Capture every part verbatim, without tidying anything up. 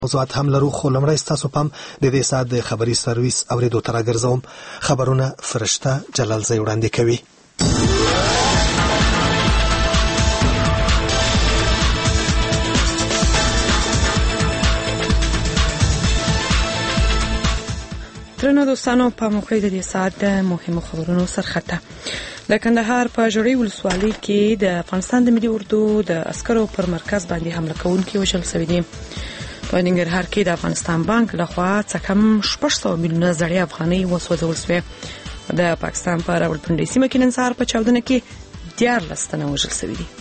موضوعات هم لرو، خو لمړی ستاسو پام د دې ساعت د خبري سرویس اورېدو ته راګرځوم. خبرونه فرشته جلالزی وړاندې کوي. درنو دوستانو، په موقع د دې ساعت د مهمو خبرونو سرخطه. د کندهار په ژړۍ ولسوالۍ کې د افغانستان د ملي اردو د عسکرو پر مرکز باندې حمله کوونکي وژل شوي دي. په ننګرهار کې د افغانستان بانک لخوا څه کم شپږ سوه میلیونه زړې افغانۍ وسوځول شوې. د پاکستان په راولپنډۍ سیمه کې نن سهار په چاودنه کې دیارلس تنه وژل شوي دي.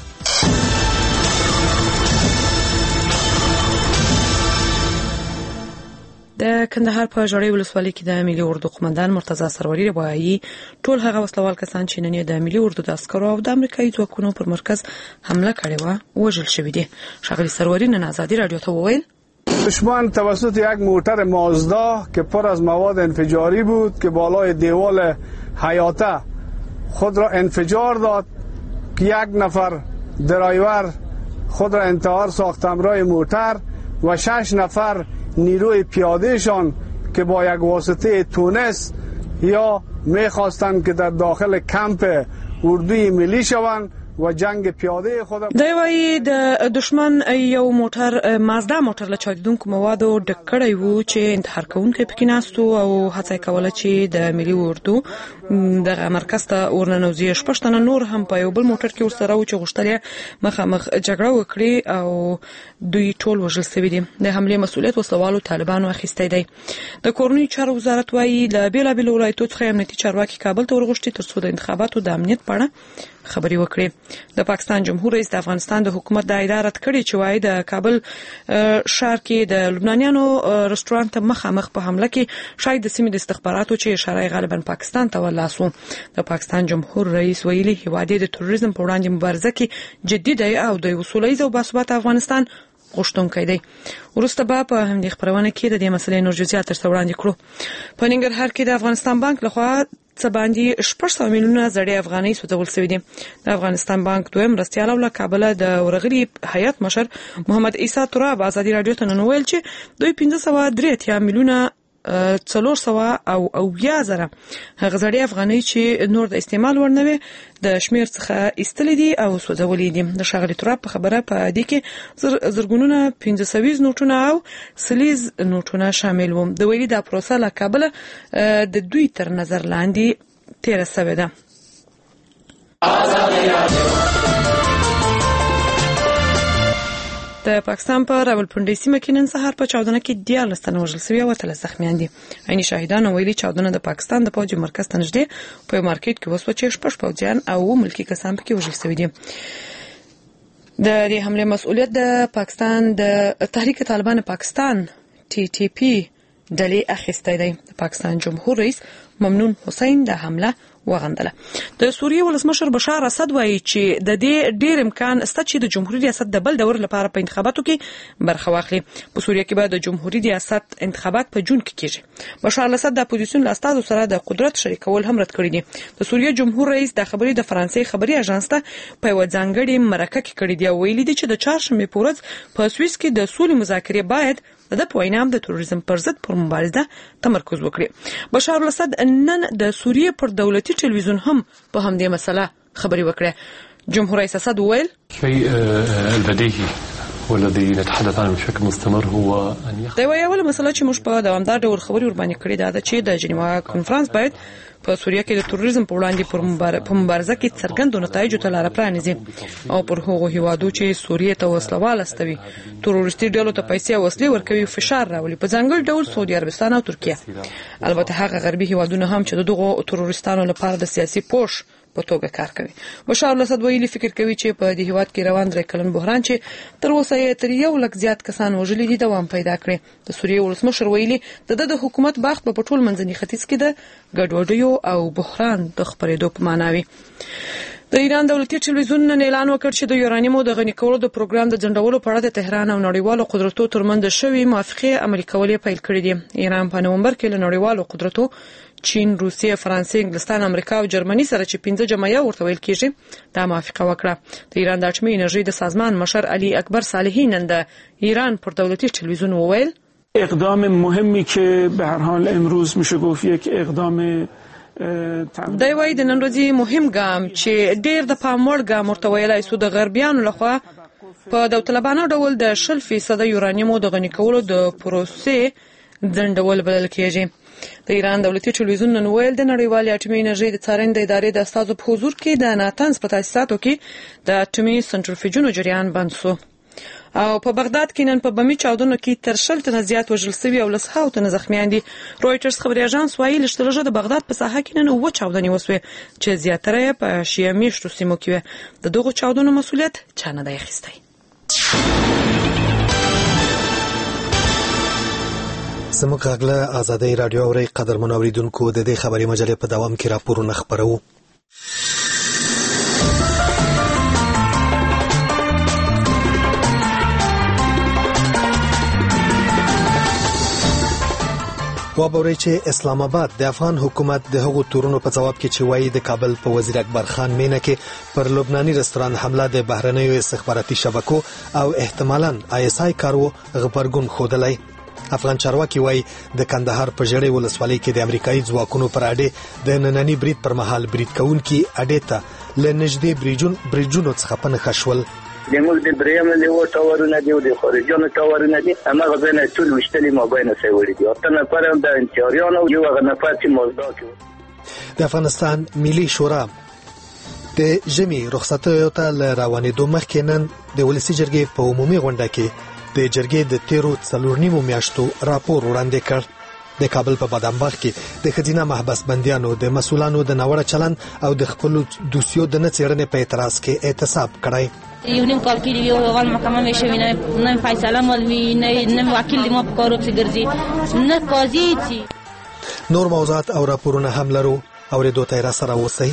د کندهار په ژړۍ ولسوالۍ کې د ملي اردو قومندان مرتضی سروري وایي ټول هغه وسلوال کسان چې نن د ملي اردو د عسکرو او د امریکایي ځواکونو پر مرکز حمله کړې وه وژل شوي دي. ښاغلي سروري نن آزادي رادیو ته وویل دشمن توسط یک موتر مازدا که پر از مواد انفجاری بود که بالای دیوال حیاته خود را انفجار داد که یک نفر درایور خود را انتحار ساخت همراه موتر و شش نفر نیروی پیادهشان که با یک واسطه تونس یا میخواستند که در داخل کمپ اردوی ملی شوند و جنگ پیاده خود. دی وایي د دشمن یو موټر مازدا موټر له چاودونکو موادو ډک کړی و چې انتحار کوونکی پکې ناست و او هڅه یې کوله چې د ملي اردو دغه مرکز ته ورننوځي. شپږ تنه نور هم په یو بل موټر کې ورسره و چې غوښتل یې مخامخ جګړه وکړي او دوی ټول وژل شوي دي. د حملې مسؤلیت وسلوالو طالبانو اخیستی دی. د کورنیو چارو وزارت وایي له بېلابېلو ولایتو څخه امنیتي چارواکي کابل ته ورغوښتي تر څو د انتخاباتو د امنیت په اړه خبري وکړي. د پاکستان جمهور رئیس د افغانستان د حکومت د اداره رد کړي چې وايي د کابل ښار کې د لبنانیانو رستورانت مخامخ په حمله کې شاید د سیمې د استخباراتو چې اشاره غالبا پاکستان ته ولاسو. د پاکستان جمهور رئیس ویلي هیواد د تروریزم په وړاندې مبارزه کې جدي دی او د یو سولیز او باثباته افغانستان غوښتونکی دی. وروسته به په همدې خبرونه کې د دې مسلې نور جزئیات تر وړاندې کړو. په ننګرهار کې د افغانستان بانک لخوا څه باندې شپږ سوه میلیونه زړې افغانۍ سوځول شوي دي. د افغانستان بانک دویم مرستیال او له کابله د ورغلي هیئت مشر محمد عیسی تراب ازادي رادیو ته نن ویل چې دوی پنځه سوه درې اتیا میلیونه څلور سوه او اویا زره هغه زړې افغانۍ چې نور د استعمال وړ نه وي د شمیر څخه ایستلې دي او سوځولې دي. د ښاغلي تراب په خبره په دې کې زرګونونه پنځه سویز نوټونه او سلیز نوټونه شامل وو. د ویلي دا پروسه له کابله د دوی تر نظر لاندې تیره شوې ده. د پاکستان په راولپنډۍ سیمه کې نن سهار په چاودنه کې دیارلس تنه وژل شوي او اتلس زخمیان دي. عیني شاهدانو ویلي چاودنه د پاکستان د پوځي مرکز ته نږدې په یو مارکیټ کې وسوه چې شپږ پوځیان او ملکي کسان پکې وژل شوي دي. د دې حملې مسؤلیت د پاکستان د تحریک طالبان پاکستان ټي ټي پی ډلې اخیستی دی. د پاکستان جمهور رئیس ممنون حسین د حمله وغندله. د سوریې ولسمشر بشار اسد وایي چې د دې ډیر امکان شته چې د جمهوریت ریاست د بل دور لپاره په انتخاباتو کې برخه واخلي. په سوریه کې به د جمهوریت ریاست انتخابات په جون کې کیږي. بشار اسد د اپوزیسیون له استازو سره د قدرت شریکول هم رد کړی دي. د سوریې جمهور رئیس د خبري د فرانسې خبري اژانس ته په یو ځانګړي مرکه کې کړی دی او ویلي دي چې د چهارشنبې په ورځ په سویس کې د سولې مذاکرې باید د پوینام د تروریزم پر ضد پر مبارزه تمرکز وکړي. بشار اسد نن د سوریې پر دولتي ټلویزیون هم په همدې مسله خبري وکړه. جمهور رئیس اسد ویل شيء البديهي والذي نتحدث عنه بشكل مستمر هو ان دا یو اول مسله چې موږ په دوامدار ډول خبري ور باندې کړې ده چې د جنیوا کانفرنس باید په سوریه کې د تروریزم په وړاندې پر مبارزه کې څرګندو نتایجو ته لار پرانیزي او پر هغو هیوادو چې سوریه ته وسلوال استوي تروریستي ډلو ته پیسې او وسلې ورکوي فشار راولي، په ځانګړي ډول سعودي عربستان او ترکیه. البته هغه غربي هیوادونه هم چې دغه تروریستانو لپاره د سیاسي پوش په توګه کار کوي. بشار اسد ویلي فکر کوي چې په دې هیواد کې روان درې کلن بحران چې تر اوسه یې تر یو لک زیات کسان وژلي دي دوام پیدا کړي. د سوریې ولسمشر ویلي د د حکومت باغ په ټول منځني ختیځ کې د ګډوډیو او بحران د خپرېدو په معنا وي. د ایران دولتي ټلویزیون نن اعلان وکړ چې د یورانیمو د غني کولو د پروګرام د ځنډولو په اړه د تهران او نړیوالو قدرتو ترمنځ شوې موافقه عملي کول پیل کړې دي. ایران په نومبر کې له نړیوالو قدرتو چین، روسیه، فرانسې، انګلستان، امریکا او جرمني سره چې پنځه جمعیه ورته ویل کېږي دا موافقه وکړه. د ایران د اټومي انرژي د سازمان مشر علي اکبر صالحی نن د ایران پر دولتي ټلویزیون وویل اقدام مهمی که به هر حال امروز میشه گفت یک اقدام د وای د نن ورځې مهم ګام چې ډیر د پام وړ ګام ورته ویلای سو د غربیانو لخوا په داوطلبانه ډول د شل فیصد یورانیمو د غني کولو د پروسې ځنډول بلل کېږي. د ایران دولتي ټلویزیون نن ویل د نړیوالې اټومي انرژي د څارنې د ادارې د استازو په حضور کې د ناتنز په تاسیساتو کې د اټومي سنټریفیوژونو جریان بند شو. او په بغداد کې نن په بمي چاودنو کې تر شل تنه زیات وژل شوي او لسهاو تنه زخمیان دي. رويټرز خبري اژانس وايي لشتلجه د بغداد په ساحه کې نن اوه چاودنې وسوې چې زیاتره په شیعه میشتو سیمو کې وي. د دغو چاودنو مسؤلیت چا نه دی اخیستی. زموږ غږ آزادۍ رادیو اوري قدرمن اوریدونکو د دې خبري مجلې په دوام کې راپورونه خبرو. وابوري چې اسلام آباد د افغان حکومت د هغو تورونو په جواب کې چې وایي د کابل په وزیر اکبر خان مینه کې پر لبناني رستوران حمله د بهرنیو استخباراتي شبکو او احتمالاً آی اس آی کارو غبرګون خودلای. افغان چارواکي وایي د کندهار په ژړې ولسوالۍ کې د امریکایي ځواکونو پر اډې د نننی برید پر مهال برید کوونکي اډې ته له نږدې بریجون بریجونو څخه پنهخه شول. زموږ د دریم لیو ټاورونه دی او د خارجانو ټاورونه دي هغه ځنه ټول وشتلې مابین سره وړي دي. اته نفر هم د انتیاریانو یو هغه نفر چې مازدا کې د افغانستان ملي شورا د ژمي رخصتیو ته روانېدو مخکې نن د ولسي جرګې په عمومي غونډه کې د جرګې د تیرو څلور نیمو میاشتو راپور وړاندې کړ. د کابل په بادامباغ کې د خزینه محبس بندیانو د مسولانو د ناوړه چلند او د خپل دوسیو د نه څېړنې په اعتراض کې اعتصاب کړی. یو نیم کال کې یو اول محکمه مې شوی نه نه فیصله مولوي نه نه وکیل ما په کارو کې ګرځي نه قاضي چې نور موضوعات او راپورونه هم لرو اوریدو ته را سره اوسئ.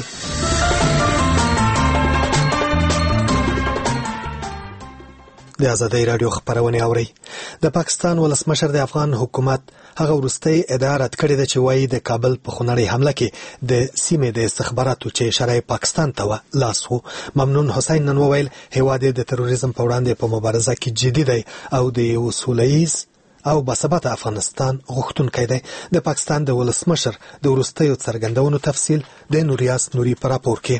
د آزادۍ رادیو خبرونه اوري. د پاکستان ولسمشر د افغان حکومت هغه ورستۍ ادعا رد کړې ده چې وایي د کابل په خونړۍ حمله کې د سیمې د استخباراتو چې اشاره پاکستان ته و لاس وو. ممنون حسین نن وویل هیواد د تروریزم په وړاندې په مبارزه کې جدي دی او د یو سولهییز او باثباته افغانستان غوښتونکی دی. د پاکستان د ولسمشر د ورستیو څرګندونو تفصیل د نوریاس نوري په راپور کې.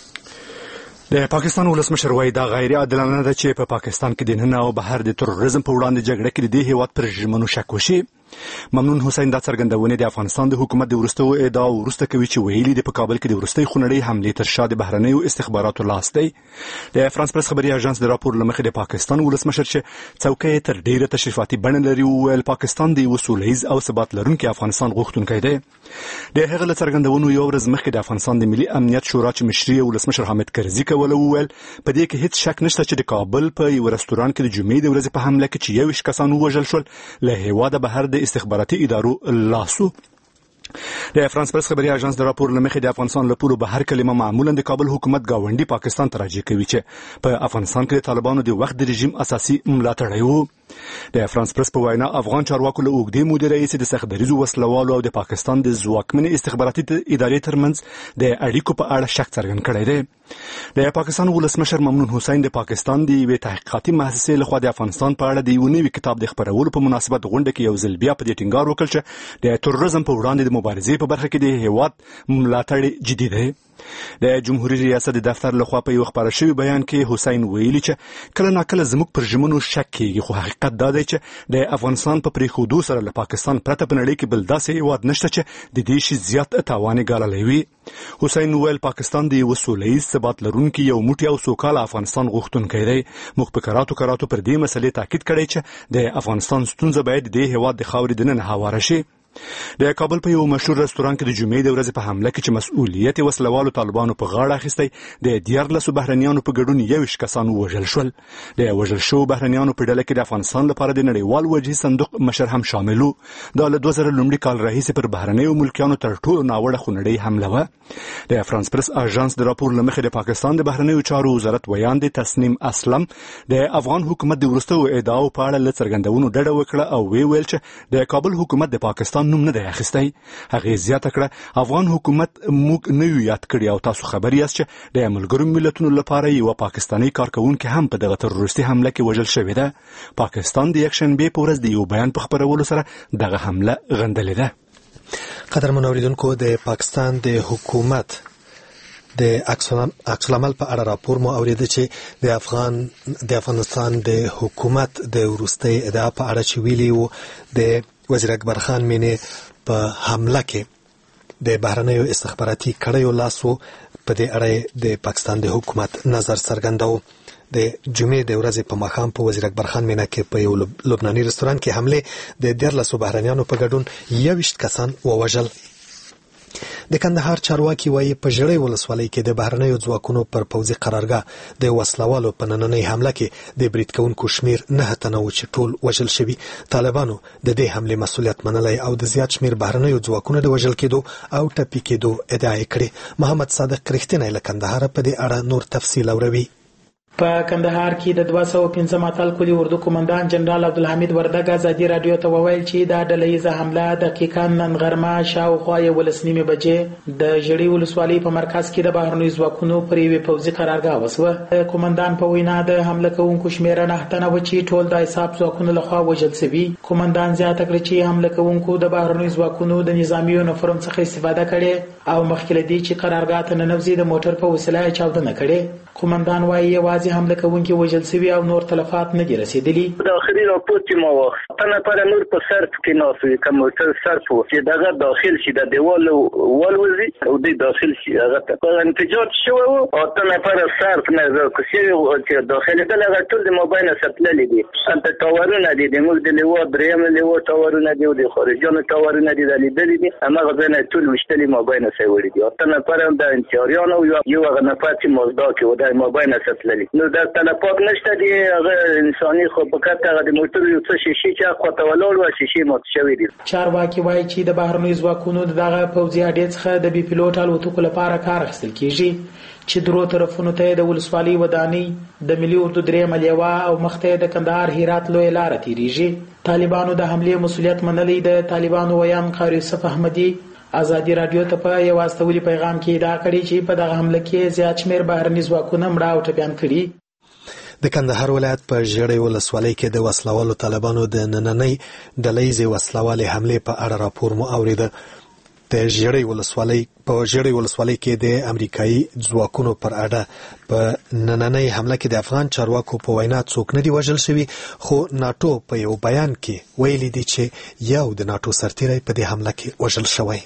د پاکستان ولسمشر وایي دا غیر عادلانه ده چې په پاکستان کې د نن او بهر د تروریزم په وړاندې جګړه کې د هیواد پر ژمنو شک وشي. ممنون حسین دا څرګندونه د افغانستان د حکومت د ورستو ادعا ورسته کوي چې ویلي د په کابل کې د ورستۍ خونړۍ حملې تر شا د بهرنیو استخباراتو لاس دی. د فرانس پرس خبري اژانس د راپور لمخې د پاکستان ولسمشر چې څوکۍ تر ډیره تشریفاتي بڼه لري ویل پاکستان د یو سولهییز او ثبات لرونکي افغانستان غوښتونکی دی. د هغه له څرګندونو یو ورځ مخکې د افغانستان د ملي امنیت شورا چې مشري ولسمشر حامد کرزي کوله ویل په دې کې هیڅ شک نشته چې د کابل په یو رستوران کې د جمعې د ورځې په حمله کې چې یو کسان وژل شول له هیواده بهر د استخباراتي ادارو لاسو. د فرانس پرس خبري اژانس د راپور لمخې د افغانستان له پولو بهر کلمه معمولا د کابل حکومت گاونډي پاکستان ته راجع کوي چې په افغانستان کې د طالبانو د وخت د رژیم اساسي ملاتړی و. د فرانس پرس په وینا افغان چارواکو له اوږدې مودې راهیسې د سختدریزو وسلوالو او د پاکستان د ځواکمنې استخباراتي ادارې ترمنځ د اړیکو په اړه شک څرګند کړی دی. د پاکستان ولسمشر ممنون حسین د پاکستان د یوې تحقیقاتي مؤسسې لخوا د افغانستان په اړه د یو نوي کتاب د خپرولو په مناسبت غونډه کې یو ځل بیا په دې ټینګار وکړ چې د تروریزم په وړاندې د مبارزې په برخه کې د هیواد ملاتړ جدي دی. د جمهوریت ریاست د دفتر لخوا په یو خبر شوی بیان کې حسین ویلي چې کله ناکله زموږ پر ژمنو شک کېږي خو حقیقت دا دی چې د افغانستان په پریښودو سره له پاکستان پرته په نړۍ کې بل داسې هیواد نشته چې د دې شي زیات تاوان ګاللی وي. حسین ویل پاکستان د یو سولهییز ثبات لرونکي یو موټی او سوکاله افغانستان غوښتونکی دی. موږ په کراتو کراتو پر دې مسلې تاکید کړی چې د افغانستان ستونزه باید د هیواد د خاورې دننه هواره شي. د کابل په یو مشهور رستوران کې د جمعې د ورځې په حمله کې چې مسؤلیت یې وسلوالو طالبانو په غاړه اخیستی د دیارلسو بهرنیانو په ګډون یویشت کسان ووژل شول. د وژل شوو بهرنیانو په ډله کې د افغانستان لپاره د نړیوال وجهي صندوق مشر هم شامل و. دا له دوه زره لومړي کال راهیسې پر بهرنیو ملکیانو تر ټولو ناوړه خونړۍ حمله وه. د فرانس پرس اژانس د راپور له مخې د پاکستان د بهرنیو چارو وزارت ویاند تسنیم اسلم د افغان حکومت د وروستیو ادعاو په اړه له څرګندونو ډډه وکړه او وی ویل چې د کابل حکومت د پاکستان نوم نه دی اخیستی. هغې زیاته کړه افغان حکومت موږ نه یو یاد کړي او تاسو خبر یاست چې د ملګرو ملتونو لپاره یوه پاکستاني کارکوونکې هم په دغه تروریستي حمله کې وژل شوې ده. پاکستان د یکشنبې په ورځ د یو بیان په خپرولو سره دغه حمله غندلې ده. قدرمن اوریدونکو، د پاکستان د حکومت د عکس العمل په اړه راپور مو اوریده چې د افغان د افغانستان د حکومت د وروستۍ ادعا په اړه چې ویلي وو د وزیر اکبر خان مینې په حمله کې د بهرنیو استخباراتي کړیو لاس وو. په دې اړه د پاکستان د حکومت نظر څرګنداوه. د جمعې د ورځې په ماښام په وزیر اکبر خان مینه کې په یو لبناني رستوران کې حمله د دیارلسو بهرنیانو په ګډون یویشت کسان ووژل. د کندهار چارواکي وایي په ژړۍ ولسوالۍ کې د بهرنیو ځواکونو پر پوځي قرارګاه د وسلوالو په نننۍ حمله کې د برید کوونکو شمیر نه تنه و چې ټول وژل شوي. طالبانو د دې حملې مسؤلیت منلی او د زیات شمیر بهرنیو ځواکونو د وژل کېدو او ټپي کېدو ادعا یې کړې. محمد صادق رښتینی له کندهار په دې اړه نور تفصیل اوروي. په کندهار کې د دوه سوه پنځم اتل کلي اردو قومندان جنرال عبدالحمید وردګ ازادي رادیو ته وویل چې دا ډلهیزه حمله دقیقاً نن غرمه شاوخوا یولس نیمې بجې د ژړۍ ولسوالۍ په مرکز کې د بهرنیو ځواکونو پر یوې پوځي قرارګاه وسوه. د قومندان په وینا د حمله کوونکو شمېره نه تنه وه چې ټول د حساب ځواکونو لخوا وژل شوي. قومندان زیاته کړه چې حمله کوونکو د بهرنیو ځواکونو د نظامي یونیفورم څخه استفاده کړې او مخکې له دې چې قرارګاه ته ننوځي د موټر په وسیله یې چاودنه کړې. قومندان وایي یوازې حمله کوونکي وژل شوي او نور تلفات نه دي رسېدلي. داخلي راپور چې ما واخیست په نفره نور په صرف کې ناست وي که موټر صرف و چې دغه داخل شي د دیوال والوځي او دی داخل شي هغه ته په انفجار شوی و. اته نفره صرف نه راکوسي چې داخلېدل هغه ټول د موبایل نه سپتللي دي. هلته ټاورونه دي د موږ د لیوا درېیم لیوا ټاورونه دي او د خارجیانو ټاورونه دي دا لیدلي دي. هماغه ځای نه ټول ویشتلي موبایل نه سوړي دي. اته نفره د انتیاریانو یو هغه نفر چې مازدا کې و د موبایل نه سپتللي. نو دا تلفات نشته دي. هغه انساني خو فقط هغه د موټر یو څه شیشې چې خواته ولاړ وه شیشې مات شوي دي. چارواکي وایي چې د بهرنیو ځواکونو د دغه پوځي اډې څخه د بي پیلوټ الوتکو لپاره کار اخیستل کېږي چې درو طرفونو ته د ولسوالۍ ودانۍ د ملي اردو درېیمه لیوه او مخته د کندهار هرات لویه لاره تېرېږي. طالبانو د حملې مسؤلیت منلی. د طالبانو ویان قاری یوسف احمدي ازادي رادیو ته په یو استولي پیغام کې ادعا کړې چې په دغه حمله کې زیات شمیر بهرني ځواکونه مړه او ټپیان کړي. د کندهار ولایت په ژړۍ ولسوالۍ کې د وسلوالو طالبانو د نننۍ ډلهیزې وسلوالې حملې په اړه راپور مو اوریده. د ژړۍ ولسوالۍ په ژړۍ ولسوالۍ کې د امریکایي ځواکونو پر اډه په نننۍ حمله کې د افغان چارواکو په وینا څوک نه دي وژل شوي، خو ناټو په یو بیان کې ویلي دي چې یو د ناټو سرتیری په دې حمله کې وژل شوی.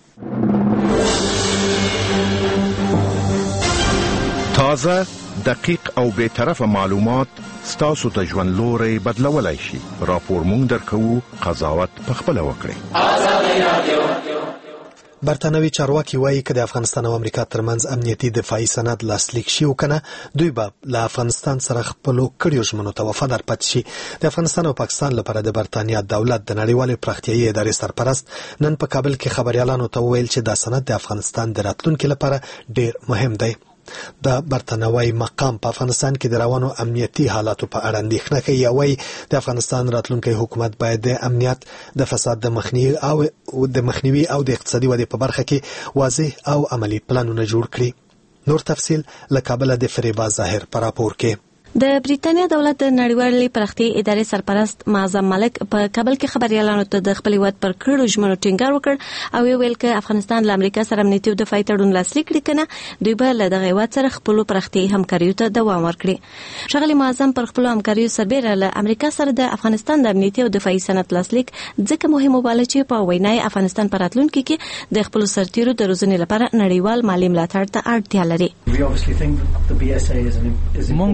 تازه، دقیق او بے طرفه معلومات ستاسو ته ژوند لوري بدلولای شي. راپور مونږ درکوو، قضاوت پخپله وکړئ. برتانوي چارواکي وایي که د افغانستان او امریکا ترمنځ امنیتي دفاعي سند لاسلیک شي او کنه دوی به له افغانستان سره خپلو کړیو ژمنو ته وفادار پاتې شي. د افغانستان او پاکستان لپاره د برتانیا دولت د نړیوالې پراختیایي ادارې سرپرست نن په کابل کې خبريالانو ته وویل چې دا سند د افغانستان د راتلونکي لپاره ډیر مهم دی. د برتانوي مقام په افغانستان کې د روانو امنیتي حالاتو په اړه اندېښنه کوي او وايي د افغانستان راتلونکی حکومت باید د امنیت، د فساد د مخنیوي او د مخنیوي او د اقتصادي ودې په برخه کې واضح او عملی پلانونه جوړ کړي. نور تفصیل له کابل د فریبا ظاهر پر راپور کې. د بریتانیا دولت د نړیوالې پراختیایي ادارې سرپرست معظم ملک په کابل کې خبريالانو ته د خپل هیواد پر کړو ژمنو ټینګار وکړ او ویل چې افغانستان له امریکا سره امنیتي او دفاعي تړون لاسلیک کړي کنه دوی به له دغه هیواد سره خپل پراختیایي همکاریو ته دوام ورکړي. ښاغلي معظم پر خپل همکاریو سربېره له امریکا سره د افغانستان د امنیتي او دفاعي سند لاسلیک ځکه مهم وباله چې په وینای افغانستان په راتلونکي کې د خپل سرتیرو د روزنې لپاره نړیوال مالي ملاتړ ته اړتیا لري. مونږ فکر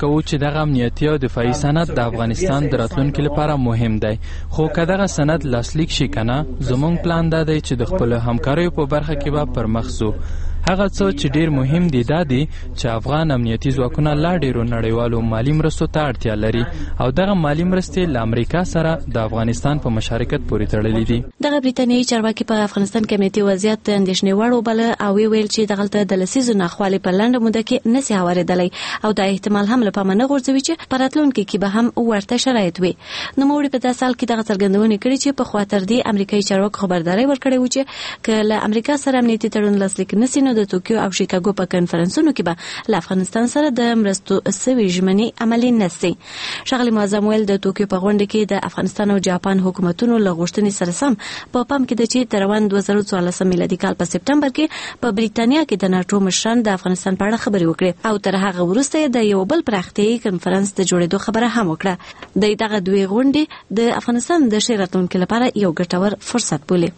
کوو چې دغه امنیتي او دفاعي سند د افغانستان د راتلونکي لپاره مهم دی، خو که دغه سند لاسلیک شي کنه زموږ پلان دا دی چې د خپل همکاریو په برخه کې به پرمخ ځو. هغه څه چې ډیر مهم دي دا دي چې افغان امنیتي ځواکونه لا ډیرو نړیوالو مالی مرستو ته اړتیا لري او دغه مالی مرستې له امریکا سره د افغانستان په مشارکت پورې تړلې دي. دغه بریتانیایي چارواکي په افغانستان کې امنیتي وضعیت د اندېښنې وړ وباله او ویل چې دغلته د لسیزو ناخوالې په لنډه موده کې نسي هوارېدلی او دا احتمال هم له پامه نه غورځوي چې په راتلونکي کې به هم ورته شرایط وي. نوموړي په داسې حال کې دغه څرګندونې کړې چې پخوا تر دې امریکایي چارواکو خبرداری ورکړې و چې که له امریکا سره امنیتي تړون لاسلیک نسي نو د توکیو او شیکاګو په کنفرانسونو کې به له افغانستان سره د مرستو سوي ژمنې عملي نسي. ښاغلي معظم ویل د توکیو په غونډه کې د افغانستان او جاپان حکومتونو له غوښتنې سره سم په پام کې ده چې د روان دوه زره څوارلسم میلادي کال په سپتمبر کې په بریتانیا کې د ناټو مشران د افغانستان په اړه خبرې وکړې او تر هغه وروسته د یو بل پراختیایي کنفرانس د جوړېدو خبره هم وکړه. د دغه دوی غونډې د افغانستان د ښې راتلونکي لپاره یو ګټور فرصت بولي.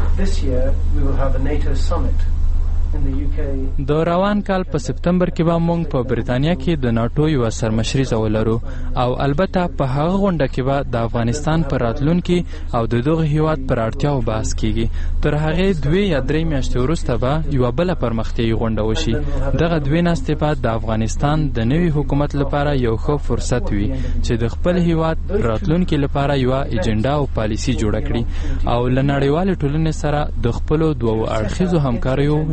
د روان کال په سپتمبر کې به موږ په بریتانیا کې د ناټو یو سرمشریزه ولرو او البته په هغه غونډه کې به د افغانستان پر راتلونکي او د دغه هیواد پر اړتیاو بحث کیږي. تر هغې دوې یا درې میاشتې وروسته به یوه بله پرمختیایي غونډه وشي. دغه دوې ناستې به د افغانستان د نوي حکومت لپاره یو ښه فرصت وي چې د خپل هیواد راتلونکي لپاره یوه ایجنډا او پالیسي جوړه کړي او له نړیوالې ټولنې سره د خپلو دوو اړخیزو همکاریو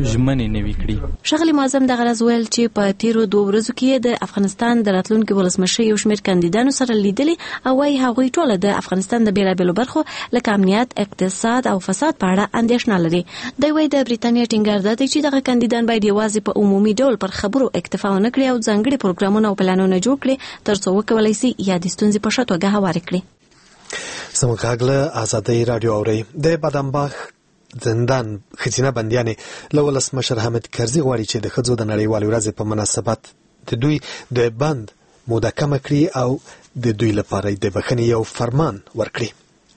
ښاغلي معظم دغه راز ویل چې په تیرو دوه ورځو کې د افغانستان د راتلونکي ولسمشر یو شمېر کاندیدانو سره لیدلي او وايي هغوی ټوله د افغانستان د بېلابېلو برخو لکه امنیت، اقتصاد او فساد په اړه اندېښنه لري. دوی وايي د بریتانیا ټینګار دا دی چې دغه کاندیدان باید یوازې په عمومي ډول پر خبرو اکتفا ونه کړي او ځانګړي پروګرامونه او پلانونه جوړ کړي تر څو وکولی سي یادې ستونزې په ښه توګه هوارې کړي. زموږ غږ له ازادۍ راډیو اورئ. د بادامباغ زندان ښځینه بندیانې له ولسمشر حامد کرزي غواړي چې د ښځو د نړیوالې ورځې په مناسبت د دوی د بند موده کمه کړي او د دوی لپاره د بخښنې یو فرمان ورکړي.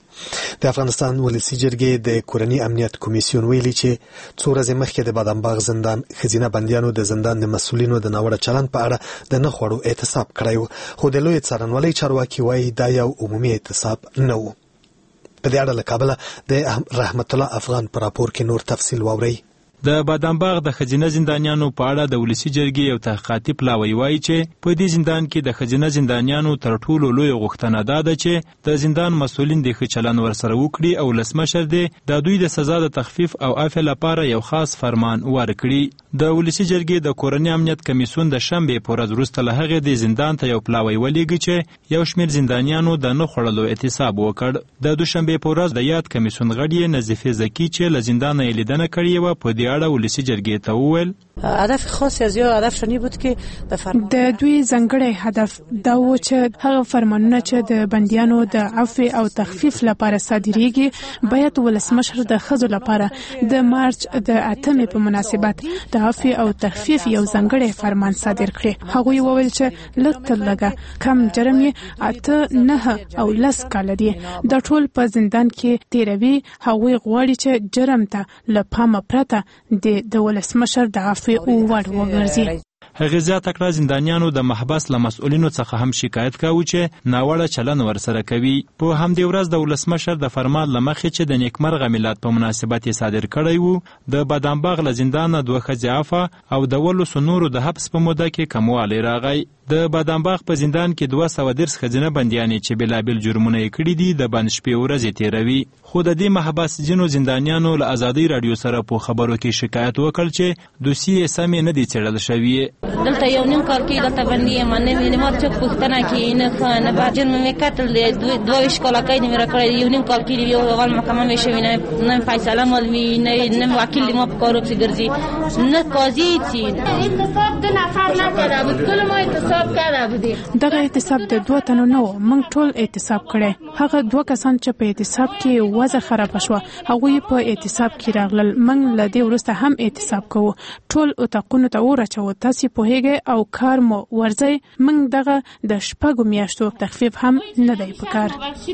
د افغانستان ولسي جرګې د کورني امنیت کمیسیون ویلي چې څو ورځې مخکې د بادامباغ زندان ښځینه بندیانو د زندان د مسؤلینو د ناوړه چلند په اړه د نه خوړو اعتصاب کړی و، خو د لوی څارنوالۍ چارواکي وایي دا یو عمومي اعتصاب نه و. په دې اړه له کابله د رحمت الله افغان په راپور کې نور تفصیل واورئ. د بادامباغ د ښځینه زندانیانو په اړه د ولسي جرګې یو تحقیقاتي پلاوی وایي چې په دې زندان کې د ښځینه زندانیانو تر ټولو لویه غوښتنه دا ده چې د زندان مسؤلین د ښه چلند ورسره وکړي او ولسمشر دې د دوی د سزا د تخفیف او عفو لپاره یو خاص فرمان ورکړي. د ولسي جرګې د کورني امنیت کمیسیون د شنبې په ورځ وروسته له هغې د زندان ته یو پلاوی ولیږي چې یو شمېر زندانیانو د نه خوړلو اعتصاب وکړ. د دوشنبې په ورځ د یاد کمیسیون غړي نظیفه زکي چې له زندانه یې لیدنه کړې وه په دې اړه ولسي جرګې ته وویل هدف خاصی از یا هدف شنی بود که د دوی ځانګړی هدف دا و چې هغه فرمانونه چې د بندیانو د عفو او تخفیف لپاره صادریږي باید ولسمشر د ښځو لپاره د مارچ د اتمې په مناسبت د عفو او تخفیف یو ځانګړی فرمان صادر کړي. هغوی وویل چې لږ تر لږه کم جرم یې اته نه او لس کاله دی د ټول په زندان کې تیروي. هغوی غواړي چې جرم ته له پامه پرته د ولسمشر د عفو او وړ وګرځي. هغې زیاته کړه زندانیانو د محبس له مسؤلینو څخه هم شکایت کاوه چې ناوړه چلند ورسره کوي. په همدې ورځ د ولسمشر د فرمان له مخې چې د نیکمرغه میلاد په مناسبت یې صادر کړی و د بادامباغ له زندانه دوه ښځې عفوه او د ولسو نورو د حبس په موده کې کموالی راغی. د بادامباغ په زندان کې دوه سوه دېرش ښځینه بندیانې چې بېلابېل جرمونه یې کړي دي د بند شپې ورځې تېروي. خو د دې محبس ځینو زندانیانو له ازادۍ راډیو سره په خبرو کې شکایت وکړ چې دوسیې سمې نه دي څېړل شوي. دلته یو نیم کال کې دلته بندي یم، نه مې ما څوک پوښتنه کوي نه ښه نه بعد جرم مې کتل دوه ویشت کاله قید مې راکړی. یو نیم کال کې یو اول محکمه مې شوې نه فیصله معلومي نه وکیل ما په کارو پسې ګرځي نه قاضي هیڅ. اعتصاب دو نفر نکرده بود، کل ما اعتصاب کرده بودیم. دغه اعتصاب د دوه تنو نه و، موږ ټول اعتصاب کړی. هغه دوه کسان چې په اعتصاب کې وضع خرابه شوه هغوی په اعتصاب کې راغلل. موږ له دې وروسته هم اعتصاب کوو. ټول اتاقونو ته اور اچوو. تاسې پوهیږئ او کار مو ورځئ. موږ دغه د شپږو میاشتو تخفیف هم نه دی پکار.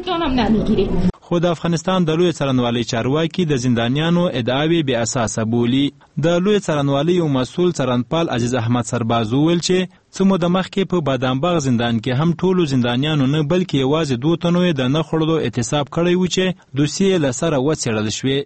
خو د افغانستان د لوی څارنوالۍ چارواکي د زندانیانو ادعاوې بې اساسه بولي. د لوی څارنوالۍ یو مسؤل څارنپال عزیز احمد سرباز وویل چې څه موده مخکې په بادامباغ زندان کې هم ټولو زندانیانو نه بلکې یوازې دوه تنو یې د نه خوړلو اعتصاب کړی و چې دوسیې له سره وڅېړل شوې.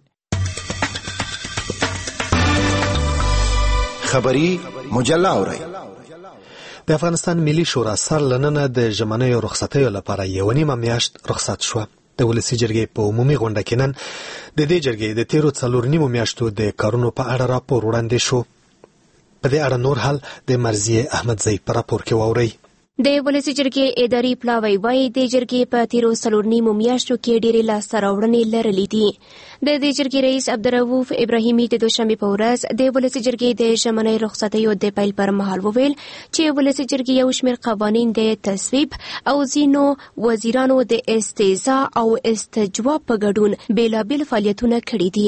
خبری مجله اورئ. د افغانستان ملي شورا سر لننه د ژمنیو رخصتیو لپاره یو نیمه میاشت رخصت شوه. د ولسي جرګې په عمومي غونډه کې نن د دې جرګې د تیرو څلور نیمو میاشتو د کارونو په اړه راپور وړاندې شو. په دې اړه نور حال د مرضیه احمدزی په راپور کې واورئ. د ولسي جرګې اداري پلاوی وايي د جرګې په تیرو څلور نیمو میاشتو کې ډېرې لاسته راوړنې لرلې دي. د دې جرګې رئیس عبدالرؤف ابراهیمي د دوشنبې په ورځ د ولسي جرګې د ژمنۍ رخصتیو د پیل پر مهال وویل چې ولسي جرګې یو شمېر قوانین د تصویب او ځینو وزیرانو د استیضاح او استجواب په ګډون بېلابېل فعالیتونه کړي دي.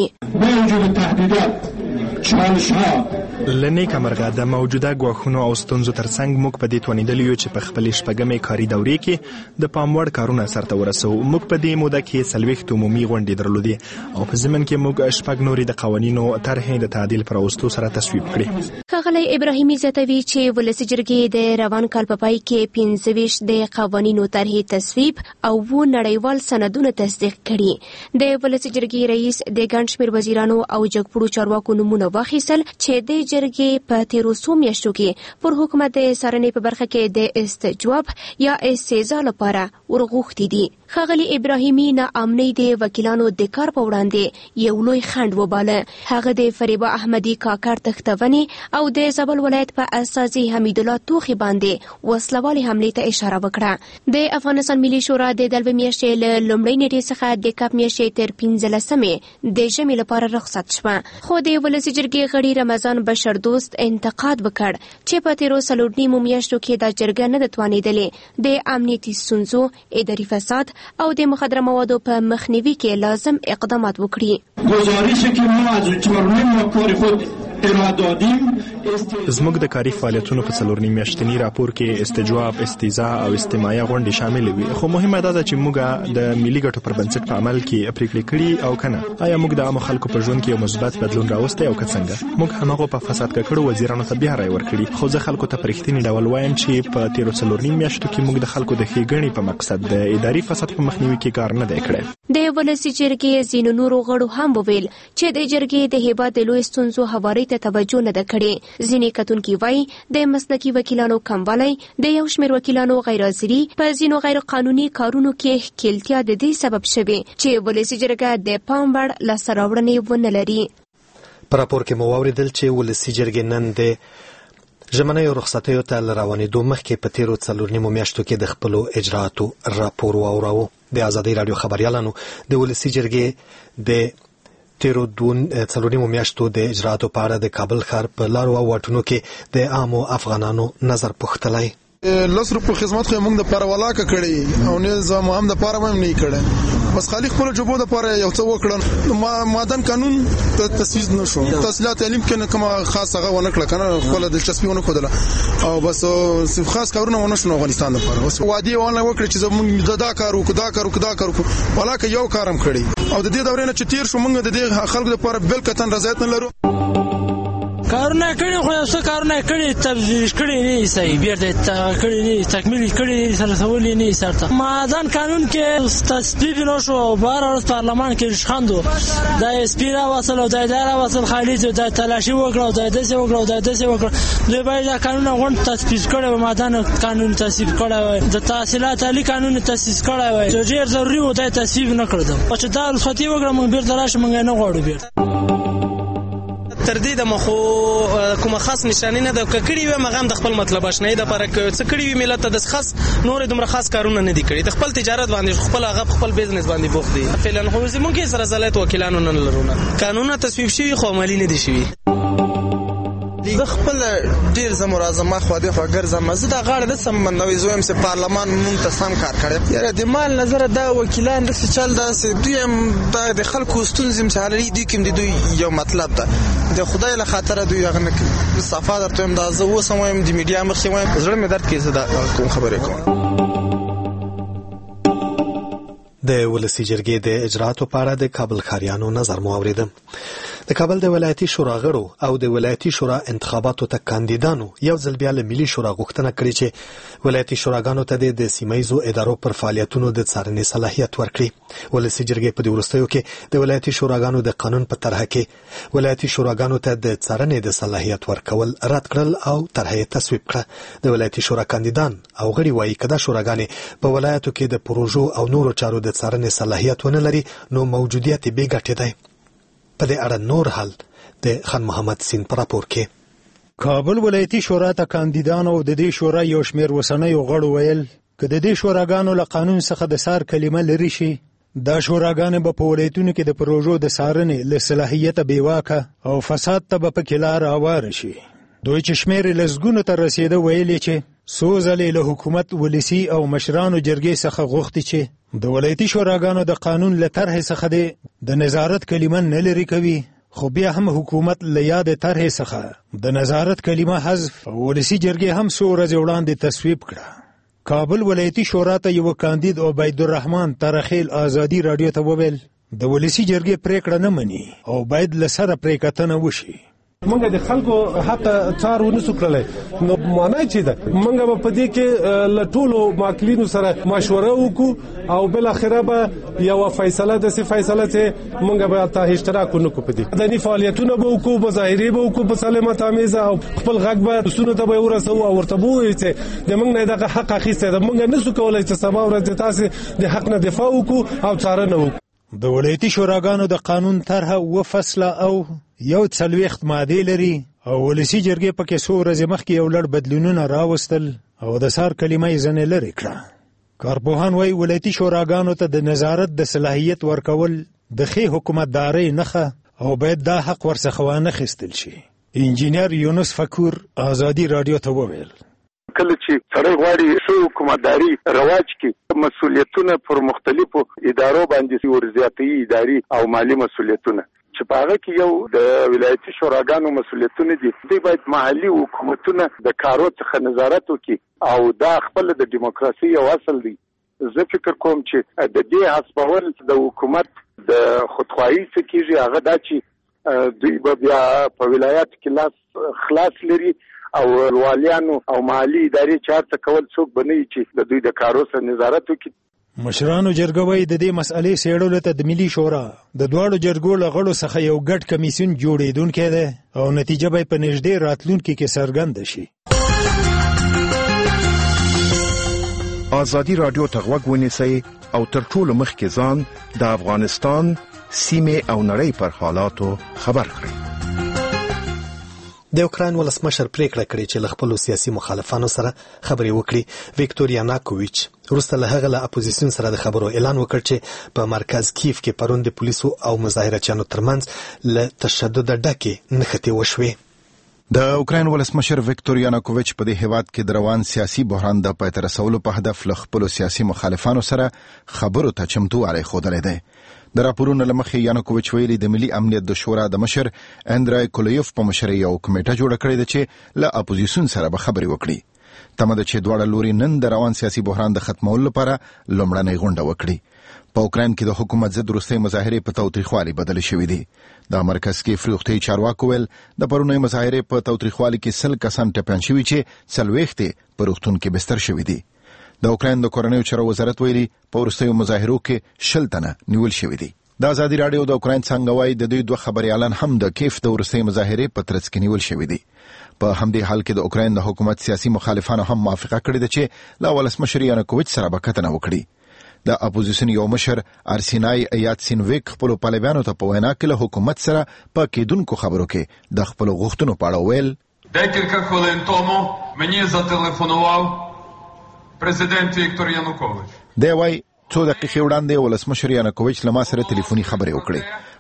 لنیکه مرغه د موجوده ګواښونو او ستونزو ترڅنګ موږ په دې توانیدلي یو چې په خپلې شپږمې کاري دورې کې د پام وړ کارونه سرته ورسوو. موږ په دې موده کې څلوېښت عمومي غونډې درلودې او په ضمن کې موږ شپږ نورې د قوانینو طرحې د تعدیل پر راوستو سره تصویب کړې. ښاغلی ابراهیمي زیاتوي چې ولسي جرګې د روان کال په پای کې پنځه ویشت د قوانینو طرحې تصویب او اووه نړیوال سندونه تصدیق کړي. د ولسي جرګې رئیس د ګڼ شمېر وزیرانو او جګپوړو چارواکو نومونه واخیستل چې د جرګې په تیرو څو میاشتو کې پر حکومت د څارنې په برخه کې د استجواب یا استیضاح لپاره ورغوښتي دي. ښاغلي ابراهیمي ناامنۍ د وکیلانو د کار په وړاندې یو لوی خنډ وباله. هغه د فریبا احمدي کاکړ تښتونې او د زابل ولایت په استازي حمید الله توخي باندې وسلوالې حملې ته اشاره وکړه. د افغانستان ملي شورا د دلوي میاشتې له لومړۍ نیټې څخه د کب میاشتې تر پنځلسمې د ژمي لپاره رخصت شوه. خو د ولسي جرګې غړي رمضان بشردوست انتقاد وکړ چې په تیرو څلور نیمو میاشتو کې دا جرګه نه ده توانېدلې د امنیتي ستونزو، اداري فساد او د مخدره موادو په مخنیوي کې لازم اقدامات وکړي. گزارشی که ما از چهارمین کار خود زموږ د کاري فعالیتونو په څلور نیم میاشتني راپور کې استجواب، استیضاح او استماعیه غونډې شامل وي. خو مهمه دا ده چې موږ د ملي ګټو پر بنسټ په عمل کې پریکړې کړي او کنه. آیا موږ د عامو خلکو په ژوند کې یو مثبت بدلون راوستی او که څنګه؟ موږ هماغو په فساد ککړو وزیرانو ته بیا رای ورکړي. خو زه خلکو ته په رښتیني ډول وایم چې په تیرو څلور نیم میاشتو کې موږ د خلکو د ښېګڼې په مقصد د اداري فساد په مخنیوي کې کار نه دی کړی. د ولسي جرګې ځینو نورو غړو هم وویل چې د جرګې د هیواد د لوی ستونزو هواري ته توجه نه ده کړې. ځینې کتونکي وایي د مسلکي وکیلانو کموالی، د یو شمېر وکیلانو غیر حاضري په ځینو غیر قانوني کارونو کې ښکیلتیا د دې سبب شوې چې ولسي جرګه د پام وړ لاسته راوړنې ونه لري. په راپور کې مو واورېدل چې ولسي جرګې نن د ژمنیو رخصتیو ته له روانېدو مخکې په تیرو څلور نیمو میاشتو کې د خپلو اجرااتو راپور واوراوه. د ازادۍ راډیو خبریالانو د ولسي جرګې د تیرو دون څلور نیمو میاشتو د اجرااتو په اړه د کابل ښار په لارو او واټونو کې د عامو افغانانو نظر پوښتلی. لس روپو خدمت خو موږ د پاره ولاکه کړی او نه زمو هم د پاره هم نه کړی. بس خالي خپل جوبو د پاره یو څه وکړل. ما مادن قانون ته تسویز نشو. تحصیلات علم کې کومه خاصه غو نه کړل کنه خپل دلچسپي ونه خوده او بس صرف خاص کارونه ونه شنو افغانستان لپاره. بس وادي ونه وکړي چې زموږ دا کار وکړو دا کار وکړو دا کار وکړو ولاکه یو کارم کړی او د دې دورې نه چې تیر شو موږ د دې خلکو لپاره بل کتن رضایت نه لرو. کارونه کړي خو څه کارونه کړي تبدیل کړي نه صحیح بیرته کړي نه تکمیل کړي سره سوال نه سرته مادان قانون کې تصدیق نشو بار ورځ پارلمان کې شخندو د اسپیرا وصل او د اداره وصل خالد د تلاشي وکړو د دسه وکړو د دسه وکړو دوی باید قانون غونډ تاسیس کړي مادان قانون تاسیس کړي د تحصیلات علی قانون تاسیس کړي وای ډېر ضروري و د تاسیس نه کړو چې دا رخصتي وکړم بیرته راشه مونږ نه غواړو بیرته تر دې د مخو کومه خاص نشانه نه د ککړی و مغام د خپل مطلب آشنای د پر څه کړی وی ملت د خاص نور دومره خاص کارونه نه دي کړی د خپل تجارت باندې خپل هغه خپل بزنس باندې بوخت دي فعلا خو زمونږ کې سره زلات وکیلانو نه لرونه قانون تصویب شوی خو عملی نه دي شوی. زه خپل ډیر زمورازمه خو دې خو ګرځم زه د غاړه د سمندوي زویم سه پارلمان مونږ ته سم کار کړی یاره د مال نظر دا وکیلان د چل دا دوی د خلکو ستونزې مشالري دي کوم دي دوی یو مطلب ده د خدای له خاطر دوی هغه نه صفه درته هم دا زه وسمویم د میډیا مخې وایم زړه مې درد کوي زه دا کوم خبرې کوم. د ولسی جرګې د اجراتو په اړه د کابل ښاریانو نظر مو اوریدم. د کابل د ولایتي شورا غړو او د ولایتي شورا انتخاباتو ته کاندیدانو یو ځل بیا له ملي شورا غوښتنه کړې چې ولایتي شوراګانو ته د سیمایزو ادارو پر فعالیتونو د څارنې صلاحیت ورکړي. ولسی جرګې په دې وروستیو کې د ولایتي شوراګانو د قانون په طرحه کې ولایتي شوراګانو ته د څارنې د صلاحیت ورکول رد کړل او طرحه یې تصویب کړه. د ولایتي شورا کاندیدان او غړي وایي کدا شوراګانې په ولایتو کې د پروژو او نورو چارو د څارنې صلاحیت ونه لري نو موجودیت یې بې ګټې دی. په دې اړه نور حل د خان محمد سین پر راپور کې. کابل ولایتي شورا ته کاندیدان او د دې شورا یو شمېر وسنیو غړو ویل که د دې شوراګانو له قانون څخه د سار کلمه لري شي دا شوراګانې به په ولایتونو کې د پروژو د څارنې له صلاحیته بېواکه او فساد ته به پکې لار هواره شي. دوی چې شمېر یې لسګونو ته رسېده ویلې چې څو ځلې له حکومت ولسي او مشرانو جرګې څخه غوښتي چې د ولایتي شوراګانو د قانون له طرحې څخه د نظارت کلمه نه لري کوي خو بیا هم حکومت له یادې طرحې څخه د نظارت کلمه حذف او ولسي جرګې هم څو ورځې وړاندې تصویب کړه. کابل ولایتي شورا ته یو کاندید عبیدالرحمن ترخیل آزادي راډیو ته وویل د ولسي جرګې پریکړه نه مني او باید له سره پرې کتنه وشي. منګه د خلکو حتی څار ونسو کړلای نو معنی چې ده منګه په دې کې له ټولو ماکلینو سره مشوره وکړو او بل اخره به یو فیصله د سی فیصله چې منګه به ته اشتراک ونکو په دې د فعالیتونو به وکړو مظاهره به وکړو په سلامه تامیزه او خپل غږ به رسونو ته به ورسو او ورته وایي چې د منګ نه دغه حق اخیسته ده منګه نسو کولای چې سبا ورځ تاسو د حق نه دفاع وکړو او څارنه وکړو. د ولایتي شوراګانو د قانون طرحه و فصله او یو څلوېښت مادې لري او ولسي جرګې پکې څو ورځې مخکې یو لړ بدلونونه راوستل او د سار کلمه یې ځنې لرې کړه. کارپوهان وایي ولایتي شوراګانو ته د نظارت د صلاحیت ورکول د ښې حکومتدارۍ نښه او باید دا حق ورڅخه وانخیستل شي. انجینر یونس فکور آزادي راډیو ته وویل کله چې سړی غواړي ښه حکومتداري رواج کړي مسؤلیتونه پر مختلفو ادارو باندې ورزیاتوي اداري او مالي مسؤلیتونه چې په هغه کې یو د ولایتي شوراګانو مسؤلیتونه دي. دوی باید محلي حکومتونه د کارو څخه نظارت وکړي او دا خپل د دیموکراسي یو اصل دی. زه فکر کوم چې د دې حسابول د حکومت د خودخواهي څخه کېږي هغه دا چې دوی به بیا په ولایت کې لاس خلاص لري او والیانو او مالی ادارې چارته کول څوک بنئ چې د دوی د کارو سره نظارت وکړي. مشرانو جرګه وایي د دې مسئلې څېړلو ته د ملي شورا د دواړو جرګو له غړو څخه یو ګډ کمیسیون جوړېدونکی دی او نتیجه به په نږدې راتلونکي کې څرګنده شي. آزادي راډیو ته غوږ ونیسئ او تر ټولو مخکې ځان د افغانستان سیمې او نړۍ پر حالاتو خبر کړئ. د یوکران ولسمشر پریکړه کړې چې له خپلو سیاسي مخالفانو سره خبرې وکړي. ویکتور یاناکوویچ وروسته له هغه له اپوزیسیون سره د خبرو اعلان وکړ چې په مرکز کیف کې پرون د پولیسو او مظاهرچیانو ترمنځ له تشدد ډکې نښتې وشوې. د اوکراین ولسمشر ویکتور یانوکوویچ په دې هیواد کې د روان سیاسي بحران د پای ته رسولو په هدف له خپلو سیاسي مخالفانو سره خبرو ته چمتووالی ښودلی دی. د راپورونو له مخې یانوکوویچ ویلي د ملي امنیت د شورا د مشر اندرای کولویف په مشرۍ یو کمیټه جوړه کړې ده چې له اپوزیسیون سره به خبرې وکړي. تمه ده چې دواړه لوري نن د روان سیاسي بحران د ختمولو لپاره لومړنۍ غونډه وکړي. په اوکراین کې د حکومت ضد وروستۍ مظاهرې په تاوتریخوالي بدلې شوې دي. د مرکز کې روغتیایي چارواکو ویل د پرونۍ مظاهرې په تاوتریخوالي کې سل کسان ټپیان شوي چې څلوېښت یې په روغتون کې بستر شوي دي. د اوکراین د کورنیو چارو وزارت ویلي په وروستیو مظاهرو کې شل تنه نیول شوي دي. د ازادي راډیو د اوکراین څنګه وایي د دوی دوه خبريالان هم د کیف د وروستۍ مظاهرې په ترڅ کې نیول شوي دي. په همدې حال کې د اوکراین د حکومت سیاسي مخالفانو هم موافقه کړې ده چې له ولسمشر یانوکوویچ سره به کتنه وکړي. د اپوزیسیون یو مشر ارسینای یاتسینویک خپلو پلویانو ته په وینا کې له حکومت سره په کېدونکو خبرو کې د خپلو غوښتنو په اړه ویل Декілька хвилин тому мені зателефонував президент Віктор Янукович. دی وایي څو دقیقې وړاندې ولسمشر یانوکوویچ له ما سره ټلیفوني خبرې وکړې.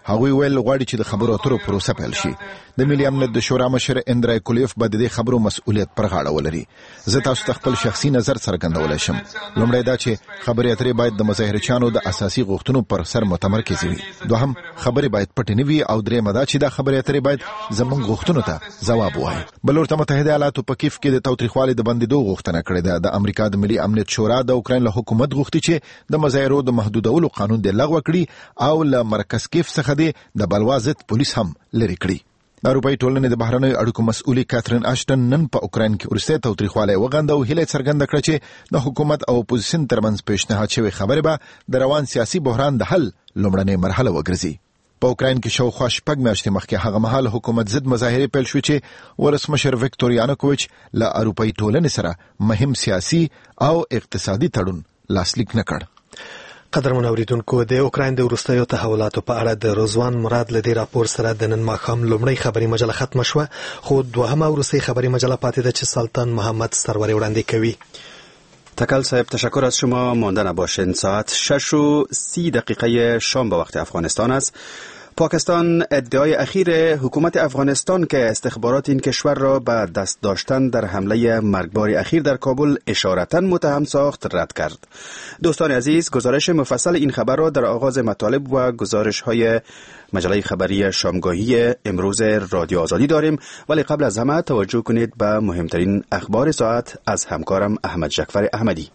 هغوی ویل غواړي چې د خبرو اترو پروسه پیل شي. د ملي امنیت د شورا مشر اندرای کولیف به د دې خبرو مسؤلیت پر غاړه ولري. زه تاسو ته خپل شخصي نظر څرګندولی شم. لومړی دا چې خبرې اترې باید د مظاهرچیانو د اساسي غوښتنو پر سر متمرکز وي. دوهم، خبرې باید پټې نه وي او درېیمه دا چې دا خبرې اترې باید زموږ غوښتنو ته ځواب ووایي. بل ورته متحده ایالاتو په کیف کې د تاوتریخوالي د بندېدو غوښتنه کړې ده. د امریکا د ملي امنیت شورا د اوکراین له حکومت غوښتي چې د مظاهرو د محدودولو قانون د لغوه کړي او له مرکز کیف څخه د بلوا ضد پولیس هم لرې کړي. د اروپایي ټولنې د بهرنیو اړیکو مسؤلې کاترین اشټن نن په اوکراین کې وروستی تاوتریخوالی وغنده او هیله څرګنده کړه چې د حکومت او اپوزیسیون ترمنځ پیشنهاد شوې خبرې به د روان سیاسي بحران د حل لومړنۍ مرحله وګرځي. په اوکراین کې شاوخوا شپږ میاشتې مخکې هغه مهال حکومت ضد مظاهرې پیل شوې چې ولسمشر ویکتور یانوکوویچ له اروپایي ټولنې سره مهم سیاسي او اقتصادي تړون لاسلیک نه کړ. قدرمن اوریدونکو، د اوکراین د وروستیو تحولاتو په اړه د رضوان مراد له دې راپور سره د نن ماښام لومړۍ خبري مجله ختمه شوه، خو دوهمه وروستۍ خبري مجله پاتې ده چې سلطان محمد سروری وړاندې کوي. تکل صاحب، تشکر از شما. مانده نباشین. ساعت شش و سی دقیقه شام به وقت افغانستان است. پاکستان ادعای اخیر حکومت افغانستان که استخبارات این کشور را به دست داشتن در حمله مرگبار اخیر در کابل اشارتاً متهم ساخت رد کرد. دوستان عزیز، گزارش مفصل این خبر را در آغاز مطالب و گزارش های مجله خبری شامگاهی امروز رادیو آزادی داریم، ولی قبل از همه توجه کنید به مهمترین اخبار ساعت از همکارم احمد جعفر احمدی.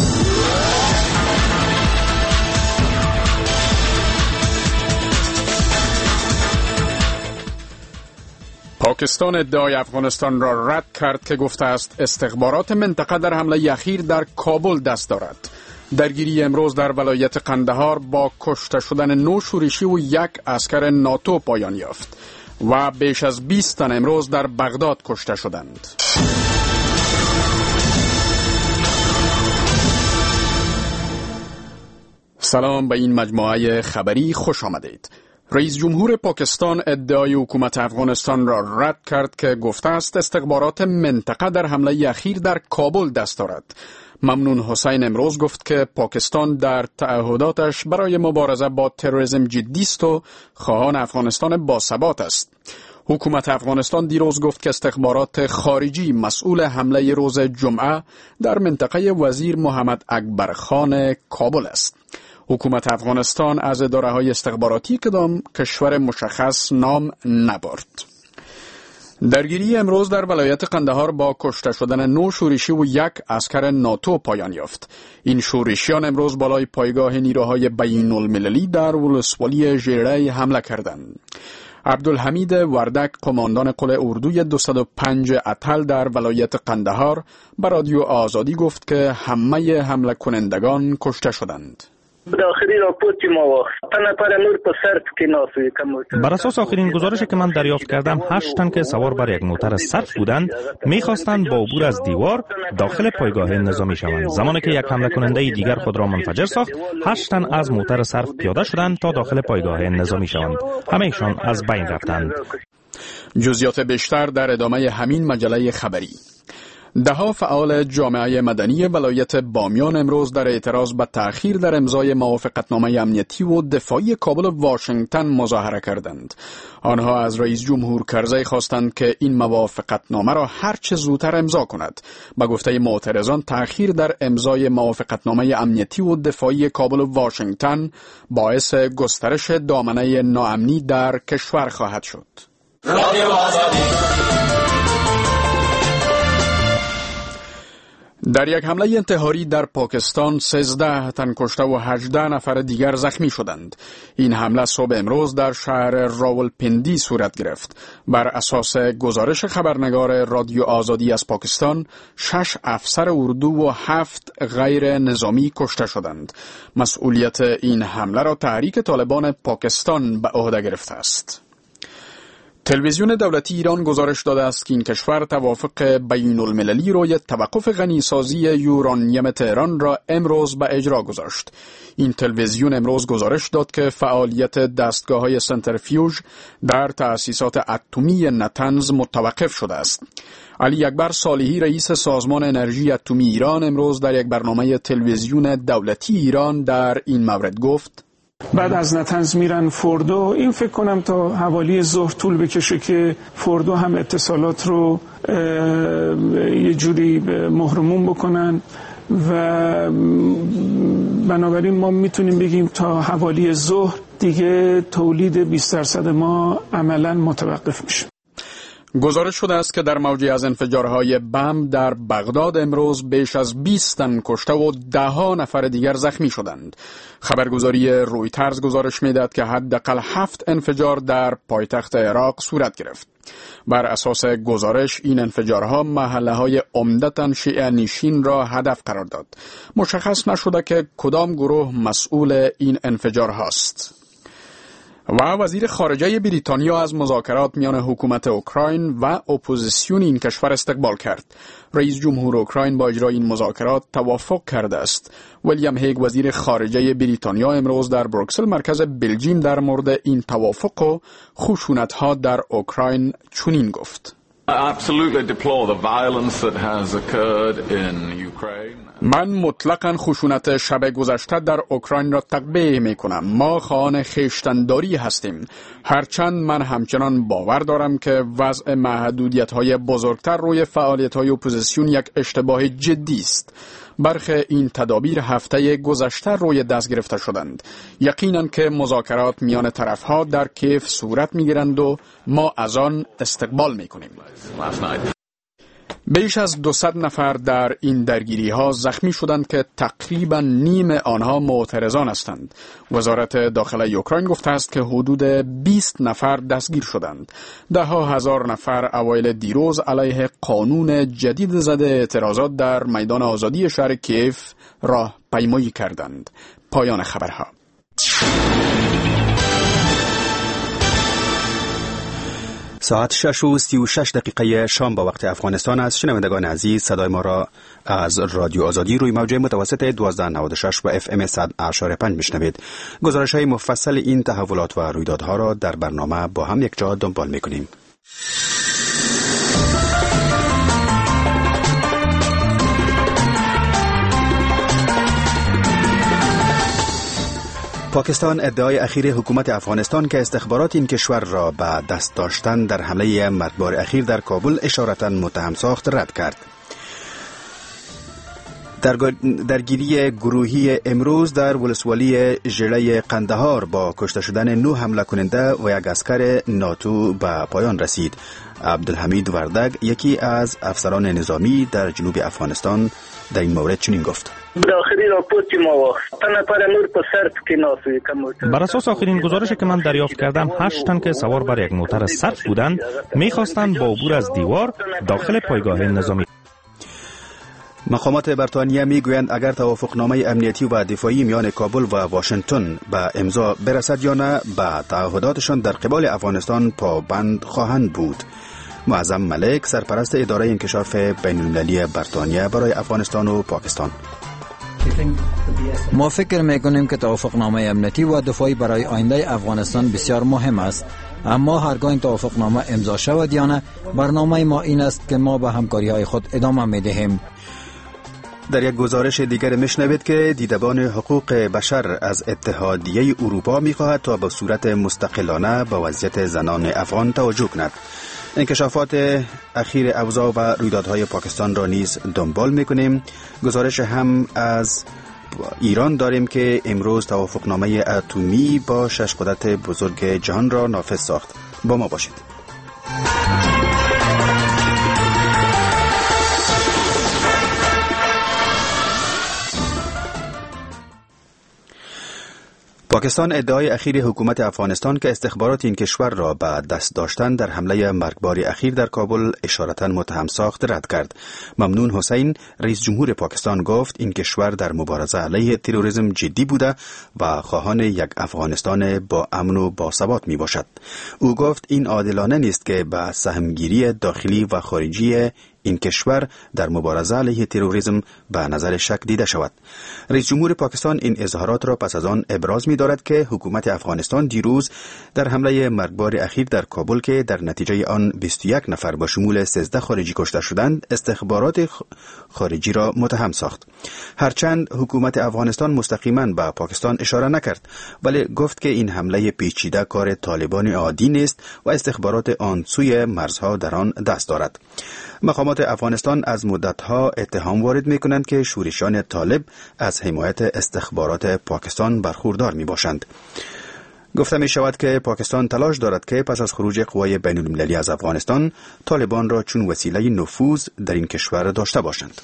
پاکستان ادعای افغانستان را رد کرد که گفته است استخبارات منطقه در حمله اخیر در کابل دست دارد. درگیری امروز در ولایت قندهار با کشته شدن نو شورشی و یک عسکر ناتو پایان یافت و بیش از بیست تن امروز در بغداد کشته شدند. سلام، به این مجموعه خبری خوش آمدید. رئیس جمهور پاکستان ادعای حکومت افغانستان را رد کرد که گفته است استخبارات منطقه در حمله اخیر در کابل دست دارد. ممنون حسین امروز گفت که پاکستان در تعهداتش برای مبارزه با تروریسم جدی است و خواهان افغانستان باثبات است. حکومت افغانستان دیروز گفت که استخبارات خارجی مسئول حمله روز جمعه در منطقه وزیر محمد اکبر خان کابل است. حکومت افغانستان از اداره‌های استخباراتی کدام کشور مشخص نام نبرد. درگیری امروز در ولایت قندهار با کشته شدن نو شورشی و یک عسکر ناتو پایان یافت. این شورشیان امروز بالای پایگاه نیروهای بین المللی در ولسوالی ژیره حمله کردند. عبدالحمید وردک، قماندان قل اردوی دویست و پنج اتل در ولایت قندهار، به رادیو آزادی گفت که همه حمله کنندگان کشته شدند. بر اساس آخرین گزارشی که من دریافت کردم، هشت تن که سوار بر یک موتر صرف بودند می‌خواستند با عبور از دیوار داخل پایگاه نظامی شوند. زمانی که یک حمله کننده دیگر خود را منفجر ساخت، هشت تن از موتر صرف پیاده شدند تا داخل پایگاه نظامی شوند. همه‌شان از بین رفتند. جزئیات بیشتر در ادامه همین مجله خبری. دهها فعال جامعه مدنی ولایت بامیان امروز در اعتراض به تأخیر در امضای موافقتنامه امنیتی و دفاعی کابل و واشنگتن مظاهره کردند. آنها از رئیس جمهور کرزی خواستند که این موافقتنامه را هر چه زودتر امضا کند. به گفته معترضان، تأخیر در امضای موافقتنامه امنیتی و دفاعی کابل و واشنگتن باعث گسترش دامنه ناامنی در کشور خواهد شد. در یک حمله انتحاری در پاکستان سیزده تن کشته و هجده نفر دیگر زخمی شدند. این حمله صبح امروز در شهر راولپندی صورت گرفت. بر اساس گزارش خبرنگار رادیو آزادی از پاکستان، شش افسر اردو و هفت غیر نظامی کشته شدند. مسئولیت این حمله را تحریک طالبان پاکستان به عهده گرفته است. تلویزیون دولتی ایران گزارش داده است که این کشور توافق بین المللی روی توقف غنیسازی یورانیم تهران را امروز به اجرا گذاشت. این تلویزیون امروز گزارش داد که فعالیت دستگاه‌های سنتریفیوژ در تأسیسات اتمی نتنز متوقف شده است. علی اکبر صالحی، رئیس سازمان انرژی اتمی ایران، امروز در یک برنامه تلویزیون دولتی ایران در این مورد گفت: بعد از نتنز میرن فوردو. این فکر کنم تا حوالی ظهر طول بکشه که فوردو هم اتصالات رو یه جوری مهرموم بکنن و بنابراین ما میتونیم بگیم تا حوالی ظهر دیگه تولید بیست درصد ما عملاً متوقف میشه. گزارش شده است که در موجی از انفجارهای بم در بغداد امروز بیش از بیست تن کشته و ده ها نفر دیگر زخمی شدند. خبرگزاری رویترز گزارش میدهد که حداقل هفت انفجار در پایتخت عراق صورت گرفت. بر اساس گزارش این انفجارها محله‌های عمدتاً شیعه نشین را هدف قرار داد. مشخص نشده که کدام گروه مسئول این انفجارهاست. و وزیر خارجه بریتانیا از مذاکرات میان حکومت اوکراین و اپوزیسیون این کشور استقبال کرد. رئیس جمهور اوکراین با اجرای این مذاکرات توافق کرده است. ویلیام هیگ وزیر خارجه بریتانیا امروز در بروکسل مرکز بلژیم در مورد این توافق و خشونت‌ها در اوکراین چنین گفت: من مطلقاً خشونت شب گذشته در اوکراین را تقبیح می کنم. ما خواهان خویشتن‌داری هستیم. هرچند من همچنان باور دارم که وضع محدودیت‌های بزرگتر روی فعالیت‌های اپوزیسیون یک اشتباه جدی است. برخی این تدابیر هفته گذشته روی دست گرفته شدند. یقیناً که مذاکرات میان طرف‌ها در کیف صورت می‌گیرند و ما از آن استقبال می‌کنیم. بیش از دویست نفر در این درگیری‌ها زخمی شدند که تقریباً نیم آنها معترضان هستند. وزارت داخلی اوکراین گفته است که حدود بیست نفر دستگیر شدند. ده ها هزار نفر اوایل دیروز علیه قانون جدید ضد اعتراضات در میدان آزادی شهر کیف راه پیمایی کردند. پایان خبرها. ساعت شش و سی و شش دقیقه شام با وقت افغانستان است. شنوندگان عزیز، صدای ما را از رادیو آزادی روی موج متوسط دوازده نود و شش و اف ام صد و اشاره پنج میشنوید. گزارش های مفصل این تحولات و رویدادها را در برنامه با هم یک جا دنبال میکنیم. پاکستان ادعای اخیر حکومت افغانستان که استخبارات این کشور را به دست داشتن در حمله مرگبار اخیر در کابل اشارتا متهم ساخت رد کرد. در درگیری گروهی امروز در ولسوالی ژله قندهار با کشته شدن نه حمله کننده و یک عسکر ناتو به پایان رسید. عبدالحمید وردگ، یکی از افسران نظامی در جنوب افغانستان، در این مورد چنین گفت: بر اساس آخرین گزارشی که من دریافت کردم، هشت تن که سوار بر یک موتر صرف بودند می‌خواستند با عبور از دیوار داخل پایگاه نظامی. مقامات بریتانیا میگویند اگر توافقنامه امنیتی و دفاعی میان کابل و واشنگتن به امضا برسد یا نه، به تعهداتشان در قبال افغانستان پابند خواهند بود. معظم ملک، سرپرست اداره انکشاف بین‌المللی بریتانیا برای افغانستان و پاکستان: ما فکر میکنیم که توافقنامه امنیتی و دفاعی برای آینده افغانستان بسیار مهم است، اما هرگاه این توافقنامه امضا شود یا نه، برنامه ما این است که ما به همکاری های خود ادامه میدهیم. در یک گزارش دیگر میشنوید که دیدبان حقوق بشر از اتحادیه اروپا میخواهد تا به صورت مستقلانه به وضعیت زنان افغان توجه کند. انکشافات اخیر اوضاع و رویدادهای پاکستان را نیز دنبال میکنیم. گزارش هم از ایران داریم که امروز توافقنامه اتمی با شش قدرت بزرگ جهان را نافذ ساخت. با ما باشید. پاکستان ادعای اخیر حکومت افغانستان که استخبارات این کشور را به دست داشتن در حمله مرگبار اخیر در کابل اشارتا متهم ساخت رد کرد. ممنون حسین، رئیس جمهور پاکستان، گفت این کشور در مبارزه علیه تروریسم جدی بوده و خواهان یک افغانستان با امن و باثبات می باشد. او گفت این عادلانه نیست که به سهمگیری داخلی و خارجی این کشور در مبارزه علیه تروریسم به نظر شک دیده شود. رئیس جمهور پاکستان این اظهارات را پس از آن ابراز می دارد که حکومت افغانستان دیروز در حمله مرگبار اخیر در کابل که در نتیجه آن بیست و یک نفر با شمول سیزده خارجی کشته شدند، استخبارات خارجی را متهم ساخت. هرچند حکومت افغانستان مستقیما به پاکستان اشاره نکرد، ولی گفت که این حمله پیچیده کار طالبان عادی نیست و استخبارات آن سوی مرزها در آن دست دارد. مقامات افغانستان از مدتها اتهام وارد می کنند که شورشیان طالب از حمایت استخبارات پاکستان برخوردار می باشند. گفته می شود که پاکستان تلاش دارد که پس از خروج قوای بین المللی از افغانستان طالبان را چون وسیله نفوذ در این کشور داشته باشند.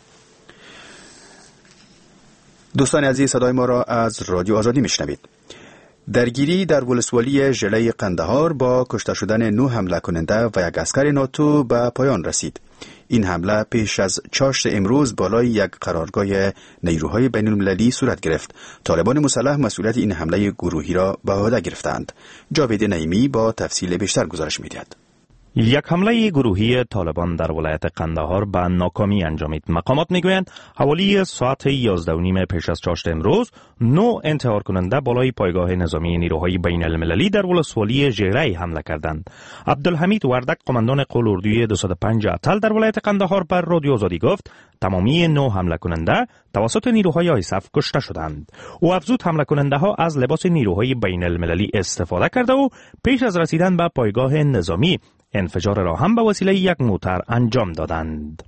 دوستان عزیز، صدای ما را از رادیو آزادی می شنوید. درگیری در ولسوالی ژله قندهار با کشته شدن نه حمله کننده و یک عسکر ناتو به پایان رسید. این حمله پیش از چاشت امروز بالای یک قرارگاه نیروهای بین المللی صورت گرفت. طالبان مسلح مسئولیت این حمله گروهی را به عهده گرفتند. جاوید نعیمی با تفصیل بیشتر گزارش می‌دهد. یک حمله گروهی طالبان در ولایت قندهار به ناکامی انجامید. مقامات میگویند حوالی ساعت یازده و نیم پیش از چاشت امروز نو انتحار کننده بالای پایگاه نظامی نیروهای بین المللی در ولسوالی ژیره حمله کردند. عبدالحمید وردک، قماندان قواردوی دویست و پنج اتل در ولایت قندهار، بر رادیو آزادی گفت تمامی نو حمله کننده توسط نیروهای آیسف کشته شدند. او افزود حمله کننده ها از لباس نیروهای بین المللی استفاده کرده و پیش از رسیدن به پایگاه نظامی انفجار را هم به وسیله یک موتر انجام دادند.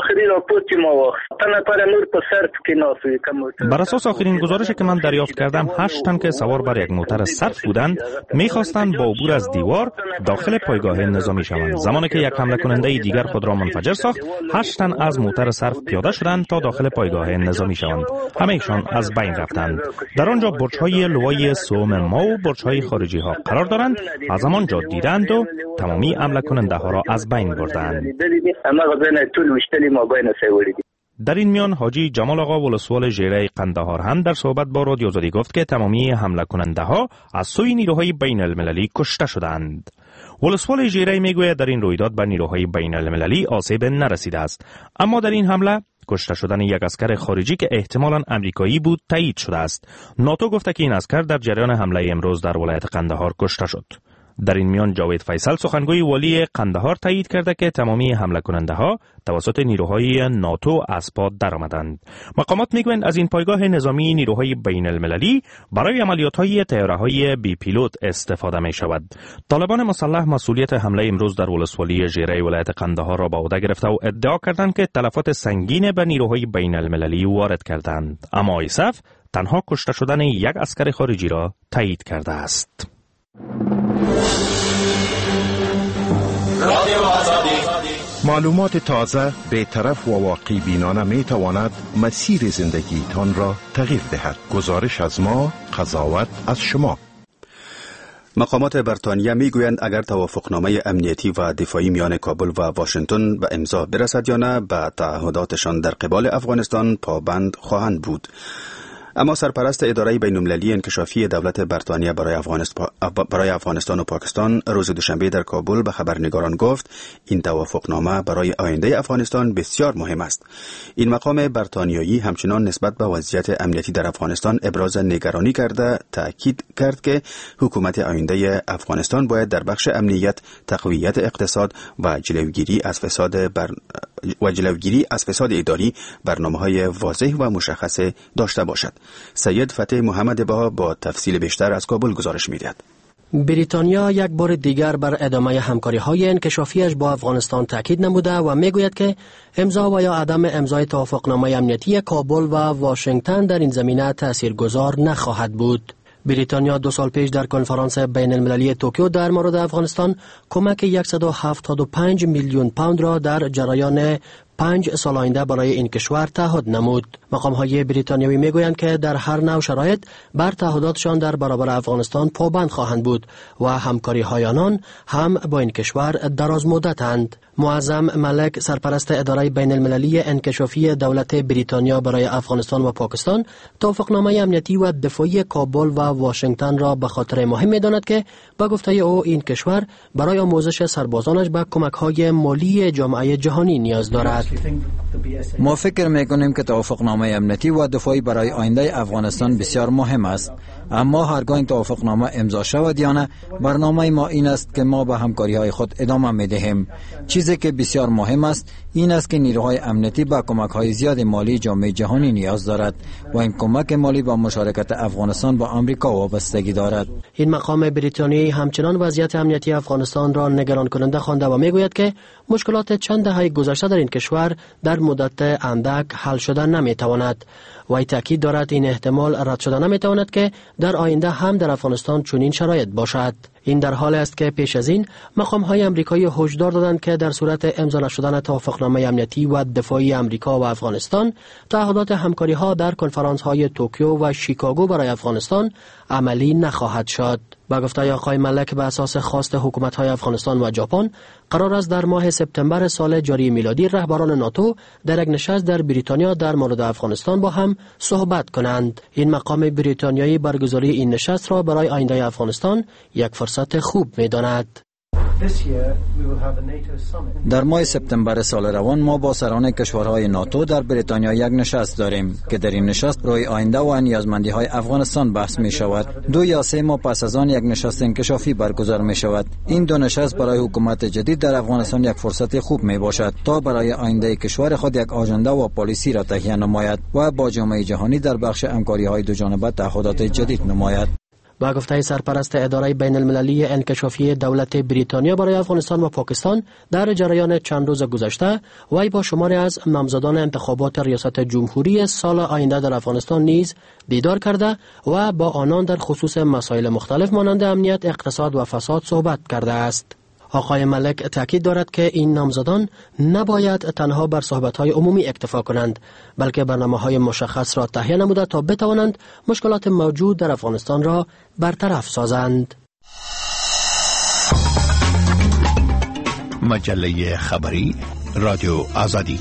بر اساس آخرین گزارشی که من دریافت کردم، هشت تن که سوار بر یک موتر صرف بودند می‌خواستند با عبور از دیوار داخل پایگاه نظامی شوند. زمانی که یک حمله کننده دیگر خود را منفجر ساخت، هشت تن از موتر صرف پیاده شدند تا داخل پایگاه نظامی شوند. همه‌شان از بین رفتند. در آنجا برج‌های لوای سوم ما و برج‌های خارجی ها قرار دارند. از آنجا دیدند و تمامی حمله کننده ها را از بین بردند. در این میان حاجی جمال آقا ولسوال ژیره قندهار هم در صحبت با رادیو آزادی گفت که تمامی حمله کننده ها از سوی نیروهای بین المللی کشته شدند. ولسوال ژیره میگوید در این رویداد به نیروهای بین المللی آسیب نرسیده است، اما در این حمله کشته شدن یک عسکر خارجی که احتمالاً امریکایی بود تایید شده است. ناتو گفته که این عسکر در جریان حمله امروز در ولایت قندهار کشته شد. در این میان جاوید فیصل، سخنگوی والی قندهار، تایید کرده که تمامی حمله کننده ها توسط نیروهای ناتو از پا درآمدند. مقامات میگویند از این پایگاه نظامی نیروهای بین المللی برای عملیات های طیاره های بی پیلوت استفاده می شود. طالبان مسلح مسئولیت حمله امروز در ولسوالی ژیره ولایت قندهار را به عهده گرفته و ادعا کردند که تلفات سنگین به نیروهای بین المللی وارد کردند، اما آیسف تنها کشته شدن یک عسکر خارجی را تایید کرده است. معلومات تازه، بی‌طرف و واقعی بینانه می تواند مسیر زندگی تان را تغییر دهد. گزارش از ما، قضاوت از شما. مقامات بریتانیا می گویند اگر توافقنامه امنیتی و دفاعی میان کابل و واشنگتن به امضا برسد یا نه، به تعهداتشان در قبال افغانستان پابند خواهند بود. اما سرپرست اداره بین‌المللی انکشافی دولت بریتانیا برای افغانستان برای افغانستان و پاکستان روز دوشنبه در کابل به خبرنگاران گفت این توافقنامه برای آینده افغانستان بسیار مهم است. این مقام بریتانیایی همچنان نسبت به وضعیت امنیتی در افغانستان ابراز نگرانی کرده تاکید کرد که حکومت آینده افغانستان باید در بخش امنیت، تقویت اقتصاد و جلوگیری از فساد بر و جلوگیری از فساد اداری برنامه‌های واضح و مشخص داشته باشد. سید فتح محمد با با تفصیل بیشتر از کابل گزارش می‌دهد. بریتانیا یک بار دیگر بر ادامه همکاری‌های انکشافیش با افغانستان تاکید نموده و میگوید که امضا و یا عدم امضای توافقنامه امنیتی کابل و واشنگتن در این زمینه تاثیرگذار نخواهد بود. بریتانیا دو سال پیش در کنفرانس بین المللی توکیو در مورد افغانستان کمک صد و هفتاد و پنج میلیون پوند را در جریان پنج سال آینده برای این کشور تعهد نمود. مقام‌های بریتانیایی میگویند که در هر نوع شرایط بر تعهداتشان در برابر افغانستان پابند خواهند بود و همکاری‌های آنان هم با این کشور دراز مدتند. معظم ملک سرپرست اداره بین المللی انکشافی دولت بریتانیا برای افغانستان و پاکستان توافقنامه امنیتی و دفاعی کابل و واشنگتن را به خاطر مهم می‌داند که با گفته او این کشور برای آموزش سربازانش به کمک‌های مالی جامعه جهانی نیاز دارد. ما فکر می‌کنیم که توافقنامه امنیتی و دفاعی برای آینده افغانستان بسیار مهم است، اما هرگاه این توافقنامه امضا شود یا نه، برنامه ما این است که ما به همکاری‌های خود ادامه می‌دهیم. چیزی که بسیار مهم است این است که نیروهای امنیتی با کمک‌های زیاد مالی جامعه جهانی نیاز دارد و این کمک مالی با مشارکت افغانستان با آمریکا وابستگی دارد. این مقام بریتانیایی همچنان وضعیت امنیتی افغانستان را نگران کننده خوانده و میگوید که مشکلات چند دهه گذشته در این کشور در مدت اندک حل شده نمیتواند. وی تاکید دارد این احتمال رد شده نمیتواند که در آینده هم در افغانستان چنین شرایط باشد. این در حال است که پیش از این مقام‌های آمریکایی هشدار دادند که در صورت امضا نشدن توافقنامه امنیتی و دفاعی آمریکا و افغانستان، تعهدات همکاری‌ها در کنفرانس‌های توکیو و شیکاگو برای افغانستان عملی نخواهد شد. با گفته آقای ملک، به اساس خواست حکومت‌های افغانستان و ژاپن قرار است در ماه سپتامبر سال جاری میلادی رهبران ناتو در یک نشست در بریتانیا در مورد افغانستان با هم صحبت کنند. این مقام بریتانیایی برگزاری این نشست را برای آینده افغانستان یک فرصت خوب می‌داند. در ماه سپتامبر سال روان ما با سران کشورهای ناتو در بریتانیا یک نشست داریم که در این نشست روی آینده و نیازمندی‌های افغانستان بحث می شود. دو یا سه ماه پس از آن یک نشست انکشافی برگزار می شود. این دو نشست برای حکومت جدید در افغانستان یک فرصت خوب می باشد تا برای آینده کشور خود یک آژانده و پالیسی را تهیه نماید و با جامعه جهانی در بخش همکاری‌های دو جانبه تعهدات جدید نماید. با گفته سرپرست اداره بین المللی انکشافی دولت بریتانیا برای افغانستان و پاکستان، در جریان چند روز گذشته وی با شماری از نامزدان انتخابات ریاست جمهوری سال آینده در افغانستان نیز دیدار کرده و با آنان در خصوص مسائل مختلف مانند امنیت، اقتصاد و فساد صحبت کرده است. آقای ملک تاکید دارد که این نامزدان نباید تنها بر صحبت‌های عمومی اکتفا کنند، بلکه برنامه‌های مشخص را تهیه نموده تا بتوانند مشکلات موجود در افغانستان را برطرف سازند. مجله خبری رادیو آزادی.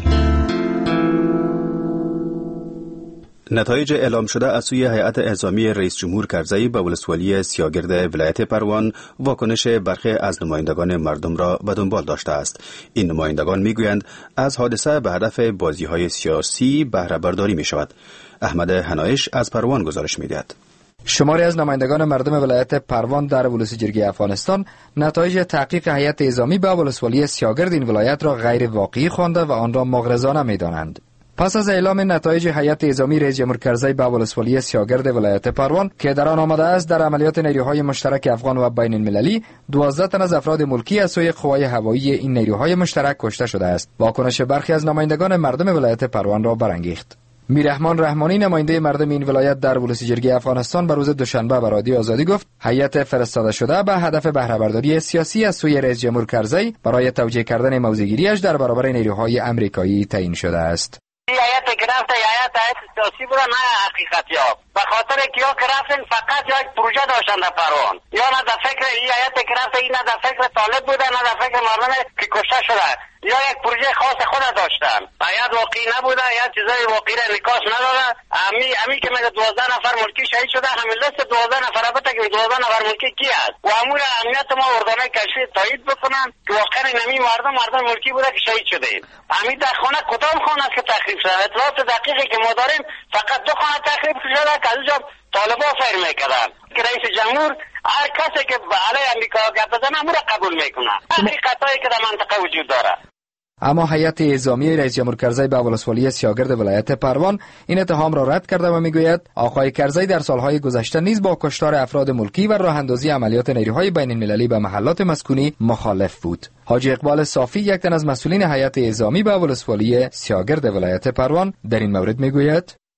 نتایج اعلام شده از سوی هیئت اعزامی رئیس جمهور کرزی به ولسوالی سیاگرد ولایت پروان واکنش برخی از نمایندگان مردم را به دنبال داشته است. این نمایندگان میگویند از حادثه به هدف بازی‌های سیاسی بهره برداری می شود. احمد حنایش از پروان گزارش می‌دهد. شماری از نمایندگان مردم ولایت پروان در ولسوالی افغانستان نتایج تحقیق هیئت اعزامی به ولسوالی سیاگرد این ولایت را غیر واقعی خوانده و آن را مغرضانه می‌دانند. پس از اعلام نتایج هیئت اعزامی رئیس جمهور کرزی به ولسوالی سیاگرد ولایت پروان که در آن آمده است در عملیات نیروهای مشترک افغان و بین المللی دوازده تن از افراد ملکی از سوی قوای هوایی این نیروهای مشترک کشته شده است، واکنش برخی از نمایندگان مردم ولایت پروان را برانگیخت. میرحمان رحمانی نماینده مردم این ولایت در ولسوالی افغانستان به روز دوشنبه به رادیو آزادی گفت هیئت فرستاده شده به هدف بهره برداری سیاسی از سوی رئیس جمهور کرزی برای توجیه کردن موضع‌گیری‌اش در برابر نیروهای آمریکایی تعیین شده است. این هیئت گرفت هیئت هیئت سیاسی بود نه حقیقت یاب به خاطر که یا گرفتن فقط یک پروژه داشتن در پروان یا نه در فکر این هیئت گرفت این نه در فکر طالب بوده نه در فکر مردم که کشته شده یا یک پروژه خاص خود داشتن. هیئت واقعی نبوده، یا چیزای واقعی را انعکاس نداده. امی امی که میگه دوازده نفر ملکی شهید شده، همین لیست دوازده نفر البته که دوازده نفر ملکی کی است و امور امنیت ما اردنای کشفی تایید بکنن که واقعا نمی مردم مردم ملکی بوده که شهید شده. امی در خانه کدام خانه است که تخریب شده؟ اطلاعات دقیقی که ما داریم فقط دو خانه تخریب شده که از اونجا طالبان فیر میکردن که رئیس جمهور هر کسی که علیه امریکا گپ بزنه امور قبول میکنه. حقیقتایی که در منطقه وجود داره. اما هیئت اعزامی رئیس جمهور کرزی به ولسوالی سیاگرد ولایت پروان این اتهام را رد کرده و میگوید آقای کرزی در سالهای گذشته نیز با کشتار افراد ملکی و راه اندازی عملیات نیروهای بین المللی به محلات مسکونی مخالف بود. حاجی اقبال صافی یک تن از مسئولین هیئت اعزامی به ولسوالی سیاگرد ولایت پروان در این مورد میگوید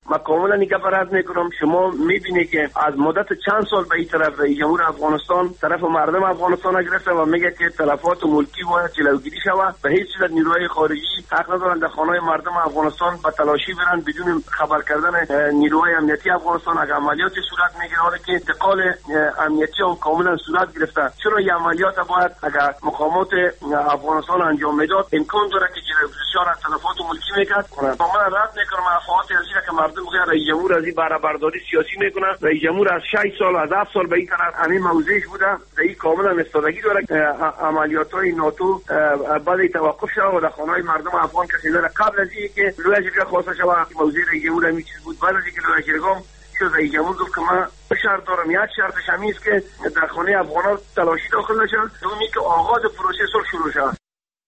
من کاملا اینکه فرض میکنم شما میبینید که از مدت چند سال به این طرف رئیس جمهور افغانستان طرف مردم افغانستان گرفته و میگه که تلفات ملکی باید جلوگیری شود و هیچ صورت نیروهای خارجی حق ندارند در خانه‌های مردم افغانستان به تلاشی برند بدون خبر کردن نیروهای امنیتی افغانستان. اگر عملیاتی صورت میگیره حالا که انتقال امنیتی هم کاملا صورت گرفته، چرا این عملیات باید اگر مقامات افغانستان انجام میداد امکان داره که جلوگیری از تلفات ملکی میکرد کنه. من رد میکنم افعال ازیره که مردم بگن رئیس جمهور از این بهره برداری سیاسی میکنه. رئیس جمهور از شش سال از هفت سال به این طرف همین موضوعش بوده، این کاملا استادگی داره. عملیات‌های ناتو بعد توقف شد و در خانه‌های مردم افغان کسی داره قبل از اینکه لوی جرگه خواسته شود موضوع رئیس جمهور همین چیز بود. بعد از اینکه لوی جرگه شد رئیس جمهور گفت که من شرط دارم، یک شرطش همین است که در خانه افغان‌ها تلاشی داخل نشن، دومی که آغاز پروسه صلح شروع شود.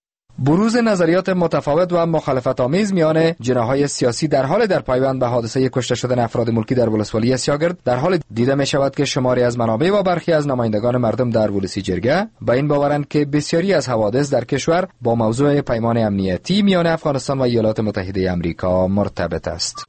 بروز نظریات متفاوت و مخالفت آمیز میان جناح‌های سیاسی در حال در پایبند به حادثه کشته شدن افراد ملکی در ولسوالی سیاگرد در حال دیده می شود که شماری از منابع و برخی از نمایندگان مردم در ولسی جرگه با این باورند که بسیاری از حوادث در کشور با موضوع پیمان امنیتی میان افغانستان و ایالات متحده آمریکا مرتبط است.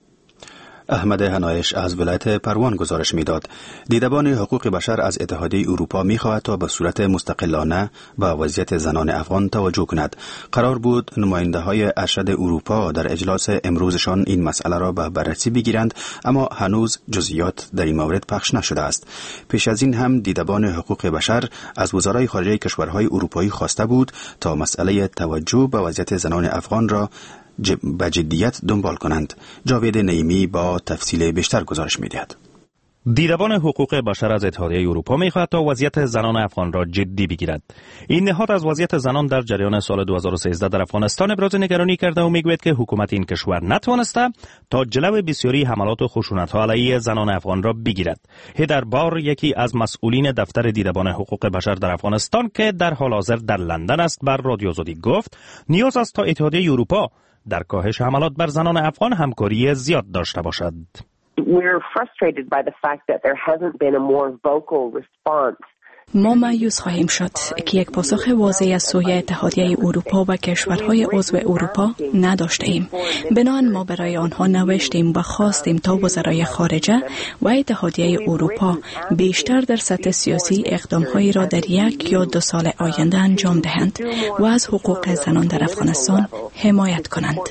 احمد هنایش از ولایت پروان گزارش میداد. دیدبان حقوق بشر از اتحادیه اروپا می‌خواهد تا به صورت مستقلانه به وضعیت زنان افغان توجه کند. قرار بود نماینده‌های ارشد اروپا در اجلاس امروزشان این مسئله را به بررسی بگیرند، اما هنوز جزئیات در این مورد پخش نشده است. پیش از این هم دیدبان حقوق بشر از وزرای خارجه کشورهای اروپایی خواسته بود تا مسئله توجه به وضعیت زنان افغان را به جدیت دنبال کنند. جاوید نعیمی با تفصیل بیشتر گزارش می‌دهد. دیدبان حقوق بشر از اتحادیه اروپا می‌خواهد تا وضعیت زنان افغان را جدی بگیرد. این نهاد از وضعیت زنان در جریان سال دو هزار و سیزده در افغانستان ابراز نگرانی کرده و میگوید که حکومت این کشور نتوانسته تا جلو بسیاری حملات و خشونت‌ها علیه زنان افغان را بگیرد. هیدر بار، یکی از مسئولین دفتر دیدبان حقوق بشر در افغانستان که در حال حاضر در لندن است، بر رادیو آزادی گفت نیاز است تا اتحادیه اروپا در کاهش حملات بر زنان افغان همکاری زیاد داشته باشد. We're frustrated by the fact that there hasn't been a more vocal response. ما مایوس خواهیم شد که یک پاسخ واضح از سوی اتحادیه اروپا و کشورهای عضو اروپا نداشته ایم. بنابراین ما برای آنها نوشتیم و خواستیم تا وزرای خارجه و اتحادیه اروپا بیشتر در سطح سیاسی اقدامهایی را در یک یا دو سال آینده انجام دهند و از حقوق زنان در افغانستان حمایت کنند.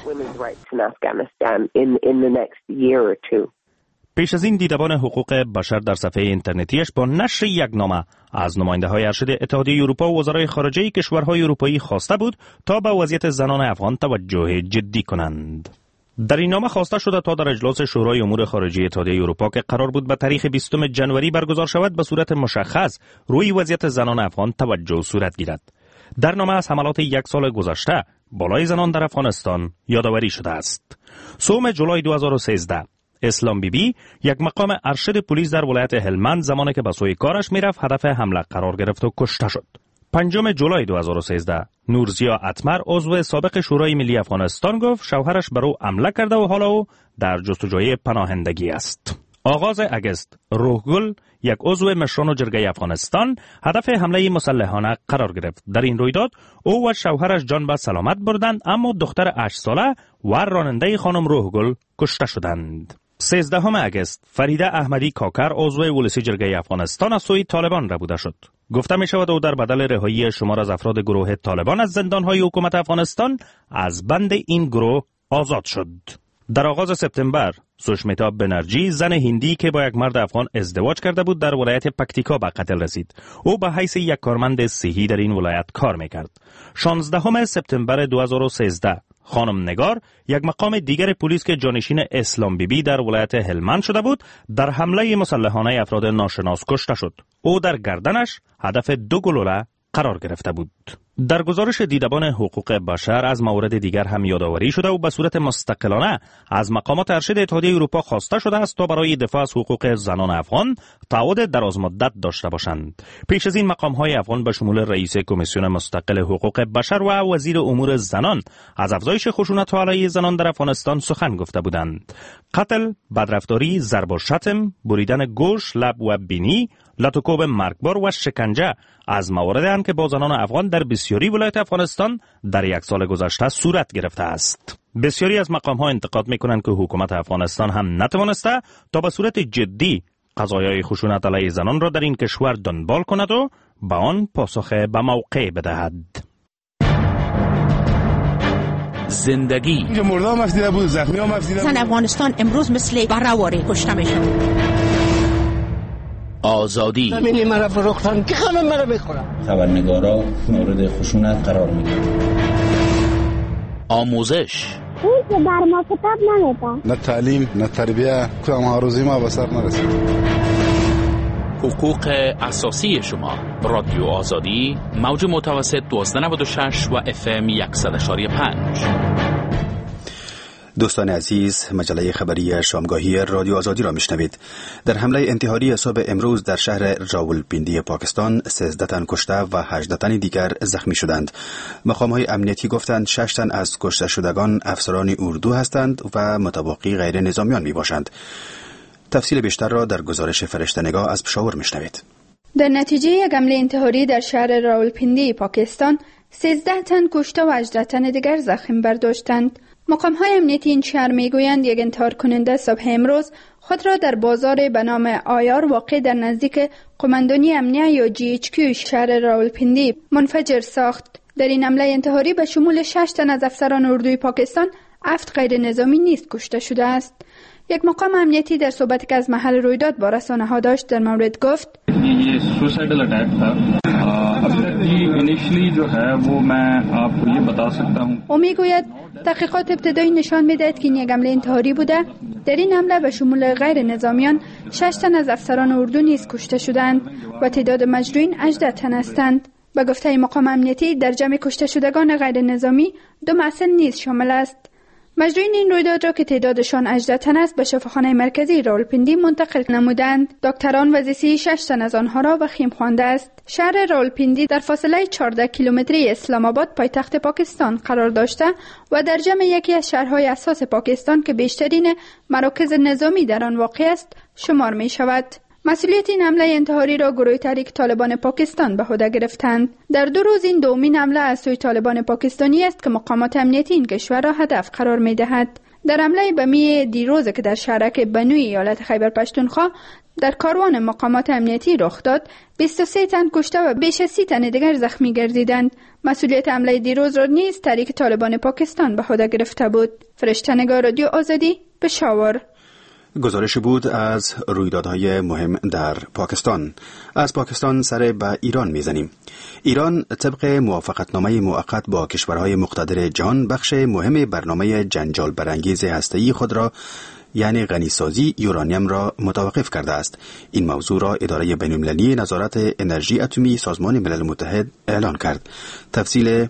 پیش از این دیدبان حقوق بشر در صفحه اینترنتیش با نشر یک نامه از نماینده‌های ارشد اتحادیه اروپا و وزرای خارجه کشورهای اروپایی خواسته بود تا به وضعیت زنان افغان توجه جدی کنند. در این نامه خواسته شده تا در اجلاس شورای امور خارجه اتحادیه اروپا که قرار بود به تاریخ بیستم ژانویه برگزار شود به صورت مشخص روی وضعیت زنان افغان توجه صورت گیرد. در نامه از حملات یک سال گذشته بالای زنان در افغانستان یادآوری شده است. سوم جولای دو هزار و سیزده اسلام بیبی، یک مقام ارشد پلیس در ولایت هلمند، زمانی که به سوی کارش میرفت هدف حمله قرار گرفت و کشته شد. پنجم جولای دو هزار و سیزده نورزیا اتمر، عضو سابق شورای ملی افغانستان، گفت شوهرش بر او حمله کرده و حالا او در جستجوی پناهندگی است. آغاز اگست روحگل، یک عضو مشران جرگه افغانستان، هدف حمله مسلحانه قرار گرفت. در این رویداد او و شوهرش جان به سلامت بردند، اما دختر هشت ساله و راننده خانم روحگل کشته شدند. سیزدهم اگست فریده احمدی کاکر، عضو ولسی جرگه افغانستان، از سوی طالبان ربوده شد. گفته می شود او در بدل رهایی شمار از افراد گروه طالبان از زندانهای حکومت افغانستان از بند این گروه آزاد شد. در آغاز سپتامبر سوشمیتا بنرژی، زن هندی که با یک مرد افغان ازدواج کرده بود، در ولایت پکتیکا به قتل رسید. او به حیث یک کارمند صحی در این ولایت کار میکرد. شانزدهم سپتامبر دو هزار و سیزده خانم نگار، یک مقام دیگر پلیس که جانشین اسلام بیبی در ولایت هلمند شده بود، در حمله مسلحانه افراد ناشناس کشته شد. او در گردنش هدف دو گلوله قرار گرفته بود. در گزارش دیدبان حقوق بشر از موارد دیگر هم یادآوری شده و به صورت مستقلانه از مقامات ارشد اتحادیه اروپا خواسته شده است تا برای دفاع از حقوق زنان افغان تعهد درازمدت داشته باشند. پیش از این مقام‌های افغان به شمول رئیس کمیسیون مستقل حقوق بشر و وزیر امور زنان از افزایش خشونت‌ها علیه زنان در افغانستان سخن گفته بودند. قتل، بدرفتاری، ضرب و شتم، بریدن گوش، لب و بینی، لطوکوب مرگبار و شکنجه از مواردی که با زنان افغان در بسیاری بسیاری ولایت افغانستان در یک سال گذشته صورت گرفته است. بسیاری از مقام‌ها انتقاد می‌کنند که حکومت افغانستان هم نتوانسته تا به صورت جدی قضایای خشونت علیه زنان را در این کشور دنبال کند و به آن پاسخ به موقع بدهد. زندگی مردم مفسیده بود، زخمی هم مفسیده بود. زن افغانستان امروز مثل بره‌واری کشته میشه. آزادی زمینی مرا فروختن که خانم مرا بخورم. خبرنگارا مورد خشونت قرار میگیرن. آموزش اون که بر ما کتاب نمیده. نه تعلیم نه تربیه کدام ها روزی ما به سر نرسید. حقوق اساسی شما. رادیو آزادی موج متوسط دوازده نود و شش و اف ام صد و پنج. دوستان عزیز، مجله خبری شامگاهی رادیو آزادی را میشنوید. در حمله انتحاری صبح امروز در شهر راولپیندی پاکستان سیزده تن کشته و هجده تن دیگر زخمی شدند. مقام‌های امنیتی گفتند شش تن از کشته شدگان افسران اردو هستند و متبقی غیر نظامیان می باشند. تفصیل بیشتر را در گزارش فرشته‌نگاه از پشاور میشنوید. در نتیجه یک حمله انتحاری در شهر راولپیندی پاکستان سیزده تن کشته و هجده تن دیگر زخم برداشتند. مقام‌های امنیتی این شهر میگویند یک انتحار کننده صبح امروز خود را در بازار به نام آیار واقع در نزدیک قماندانی امنیه یا جی اچ کیو شهر راولپیندی منفجر ساخت. در این حمله انتحاری به شمول شش تن از افسران اردوی پاکستان هفت غیر نظامی نیز کشته شده است. یک مقام امنیتی در صحبتی که از محل رویداد با رسانه‌ها داشت در مورد گفت ये suicidal attack था अभी तक जी इनिशियली जो है वो मैं आपको ये बता सकता हूँ. او میگوید تحقیقات ابتدایی نشان می‌دهد که این یک حمله انتحاری بوده. در این حمله به شمول غیر نظامیان شش تن از افسران اردو نیز کشته شدند و تعداد مجروحین هجده تن هستند. به گفته مقام امنیتی در جمع کشته شدگان غیر نظامی دو معسل نیز شامل است. مجروحین این رویداد را که تعدادشان هجده تن است به شفاخانه مرکزی راولپیندی منتقل نمودند. دکتران وظیفی شش تن از آنها را وخیم خوانده است. شهر راولپیندی در فاصله چهارده کیلومتری اسلام آباد پایتخت پاکستان قرار داشته و در جمع یکی از شهرهای اساس پاکستان که بیشترین مراکز نظامی در آن واقع است شمار می شود. مسئولیت این حمله انتحاری را گروه تحریک طالبان پاکستان به عهده گرفتند. در دو روز این دومین حمله از سوی طالبان پاکستانی است که مقامات امنیتی این کشور را هدف قرار می دهد. در حمله بمی دیروز که در شهرک بنوی ایالت خیبر پشتونخوا در کاروان مقامات امنیتی رخ داد، بیست و سه تن کشته و بیش از سی تن دیگر زخمی گردیدند. مسئولیت حمله دیروز را نیز تحریک طالبان پاکستان به عهده گرفته بود. فرشته‌نگار رادیو آزادی، پشاور. گزارش بود از رویدادهای مهم در پاکستان. از پاکستان سر به ایران میزنیم. ایران طبق موافقتنامه موقت با کشورهای مقتدر جهان بخش مهم برنامه جنجال برانگیز هسته‌ای خود را یعنی غنیسازی یورانیم را متوقف کرده است. این موضوع را اداره بین‌المللی نظارت انرژی اتمی سازمان ملل متحد اعلان کرد. تفصیل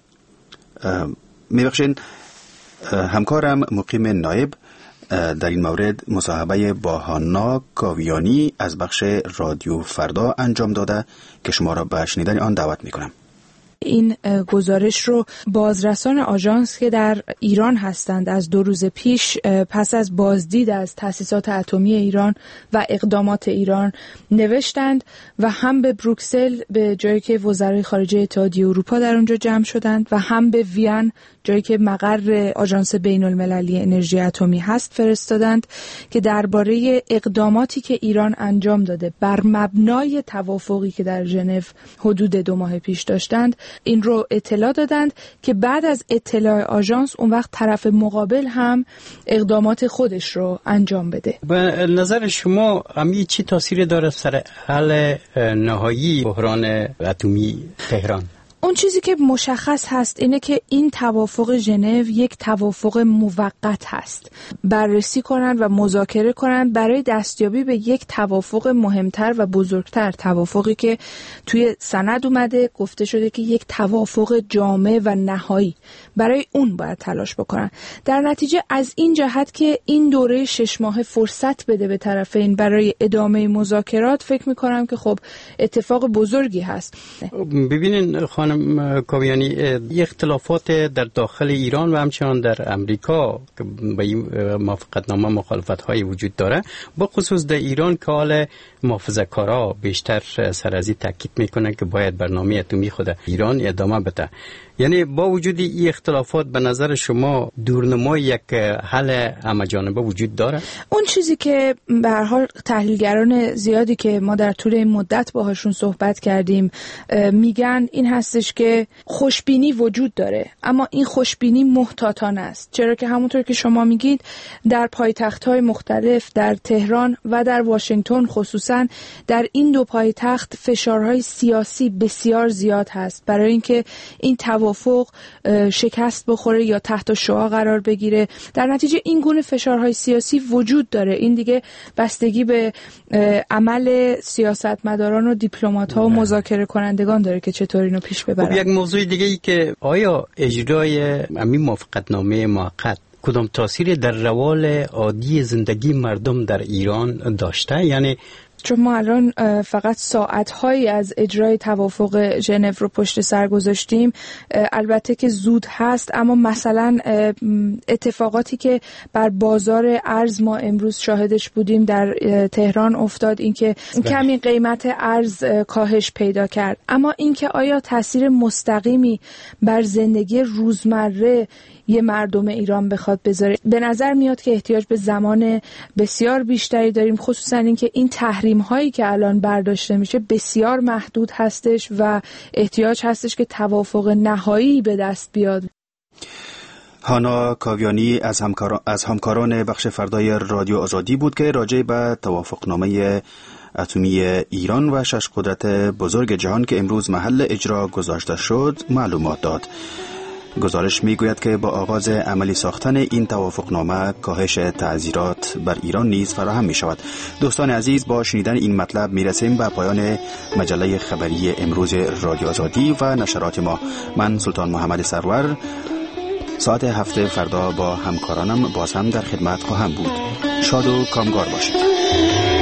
میبخشین همکارم مقیم نایب در این مورد مصاحبه با هانا کاویانی از بخش رادیو فردا انجام داده که شما را به شنیدن آن دعوت میکنم. این گزارش رو بازرسان آژانس که در ایران هستند از دو روز پیش پس از بازدید از تأسیسات اتمی ایران و اقدامات ایران نوشتند و هم به بروکسل به جایی که وزرای خارجه اتحادیه اروپا در اونجا جمع شدند و هم به وین جایی که مقر آژانس بین المللی انرژی اتمی هست فرستادند که درباره اقداماتی که ایران انجام داده بر مبنای توافقی که در ژنو حدود دو ماه پیش داشتند این رو اطلاع دادند که بعد از اطلاع آژانس اون وقت طرف مقابل هم اقدامات خودش رو انجام بده. به نظر شما همین چی تاثیر داره سر حل نهایی بحران اتمی تهران؟ اون چیزی که مشخص هست اینه که این توافق ژنو یک توافق موقت هست. بررسی کنن و مذاکره کنن برای دستیابی به یک توافق مهمتر و بزرگتر، توافقی که توی سند اومده گفته شده که یک توافق جامع و نهایی، برای اون باید تلاش بکنن. در نتیجه از این جهت که این دوره شش ماه فرصت بده به طرفین برای ادامه مذاکرات، فکر میکنم که خب اتفاق بزرگی هست. ببینین خانم خانم کاویانی، اختلافات در داخل ایران و همچنان در امریکا که به این موافقتنامه مخالفت‌های وجود داره، با خصوص در ایران که حال محافظه‌کارا بیشتر سر از این تاکید میکنن که باید برنامه اتمی خود ایران ادامه بده. یعنی با وجود این اختلافات به نظر شما دورنمای یک حل همه‌جانبه وجود داره؟ اون چیزی که به هر حال تحلیلگران زیادی که ما در طول این مدت باهاشون صحبت کردیم میگن این هستش که خوشبینی وجود داره، اما این خوشبینی محتاطانه است، چرا که همونطور که شما میگید در پایتخت‌های مختلف، در تهران و در واشنگتن خصوصا، در این دو پایتخت فشارهای سیاسی بسیار زیاد هست برای اینکه این توافق شکست بخوره یا تحت شعاع قرار بگیره. در نتیجه این گونه فشارهای سیاسی وجود داره. این دیگه بستگی به عمل سیاستمداران و دیپلمات‌ها و مذاکره کنندگان داره که چطور اینو پیش ببرن. یک موضوع دیگه ای که آیا اجرای همین موافقتنامه موقت کدام تاثیر در روال عادی زندگی مردم در ایران داشته؟ یعنی چون ما الان فقط ساعت‌هایی از اجرای توافق ژنو رو پشت سر گذاشتیم، البته که زود هست، اما مثلا اتفاقاتی که بر بازار ارز ما امروز شاهدش بودیم در تهران افتاد، اینکه کمی قیمت ارز کاهش پیدا کرد، اما اینکه آیا تاثیر مستقیمی بر زندگی روزمره یه مردم ایران بخواد بذاره، به نظر میاد که احتیاج به زمان بسیار بیشتری داریم، خصوصا اینکه این تحریم هایی که الان برداشته میشه بسیار محدود هستش و احتیاج هستش که توافق نهایی به دست بیاد. هانا کاویانی از همکاران از همکاران بخش فردای رادیو آزادی بود که راجع به توافقنامه اتمی ایران و شش قدرت بزرگ جهان که امروز محل اجرا گذاشته شد معلومات داد. گزارش میگوید که با آغاز عملی ساختن این توافقنامه کاهش تعزیرات بر ایران نیز فراهم می شود. دوستان عزیز، با شنیدن این مطلب می رسیم به پایان مجله خبری امروز رادیو آزادی و نشرات ما. من سلطان محمد سرور ساعت هفت فردا با همکارانم باز هم در خدمت خواهم بود. شاد و کامگار باشید.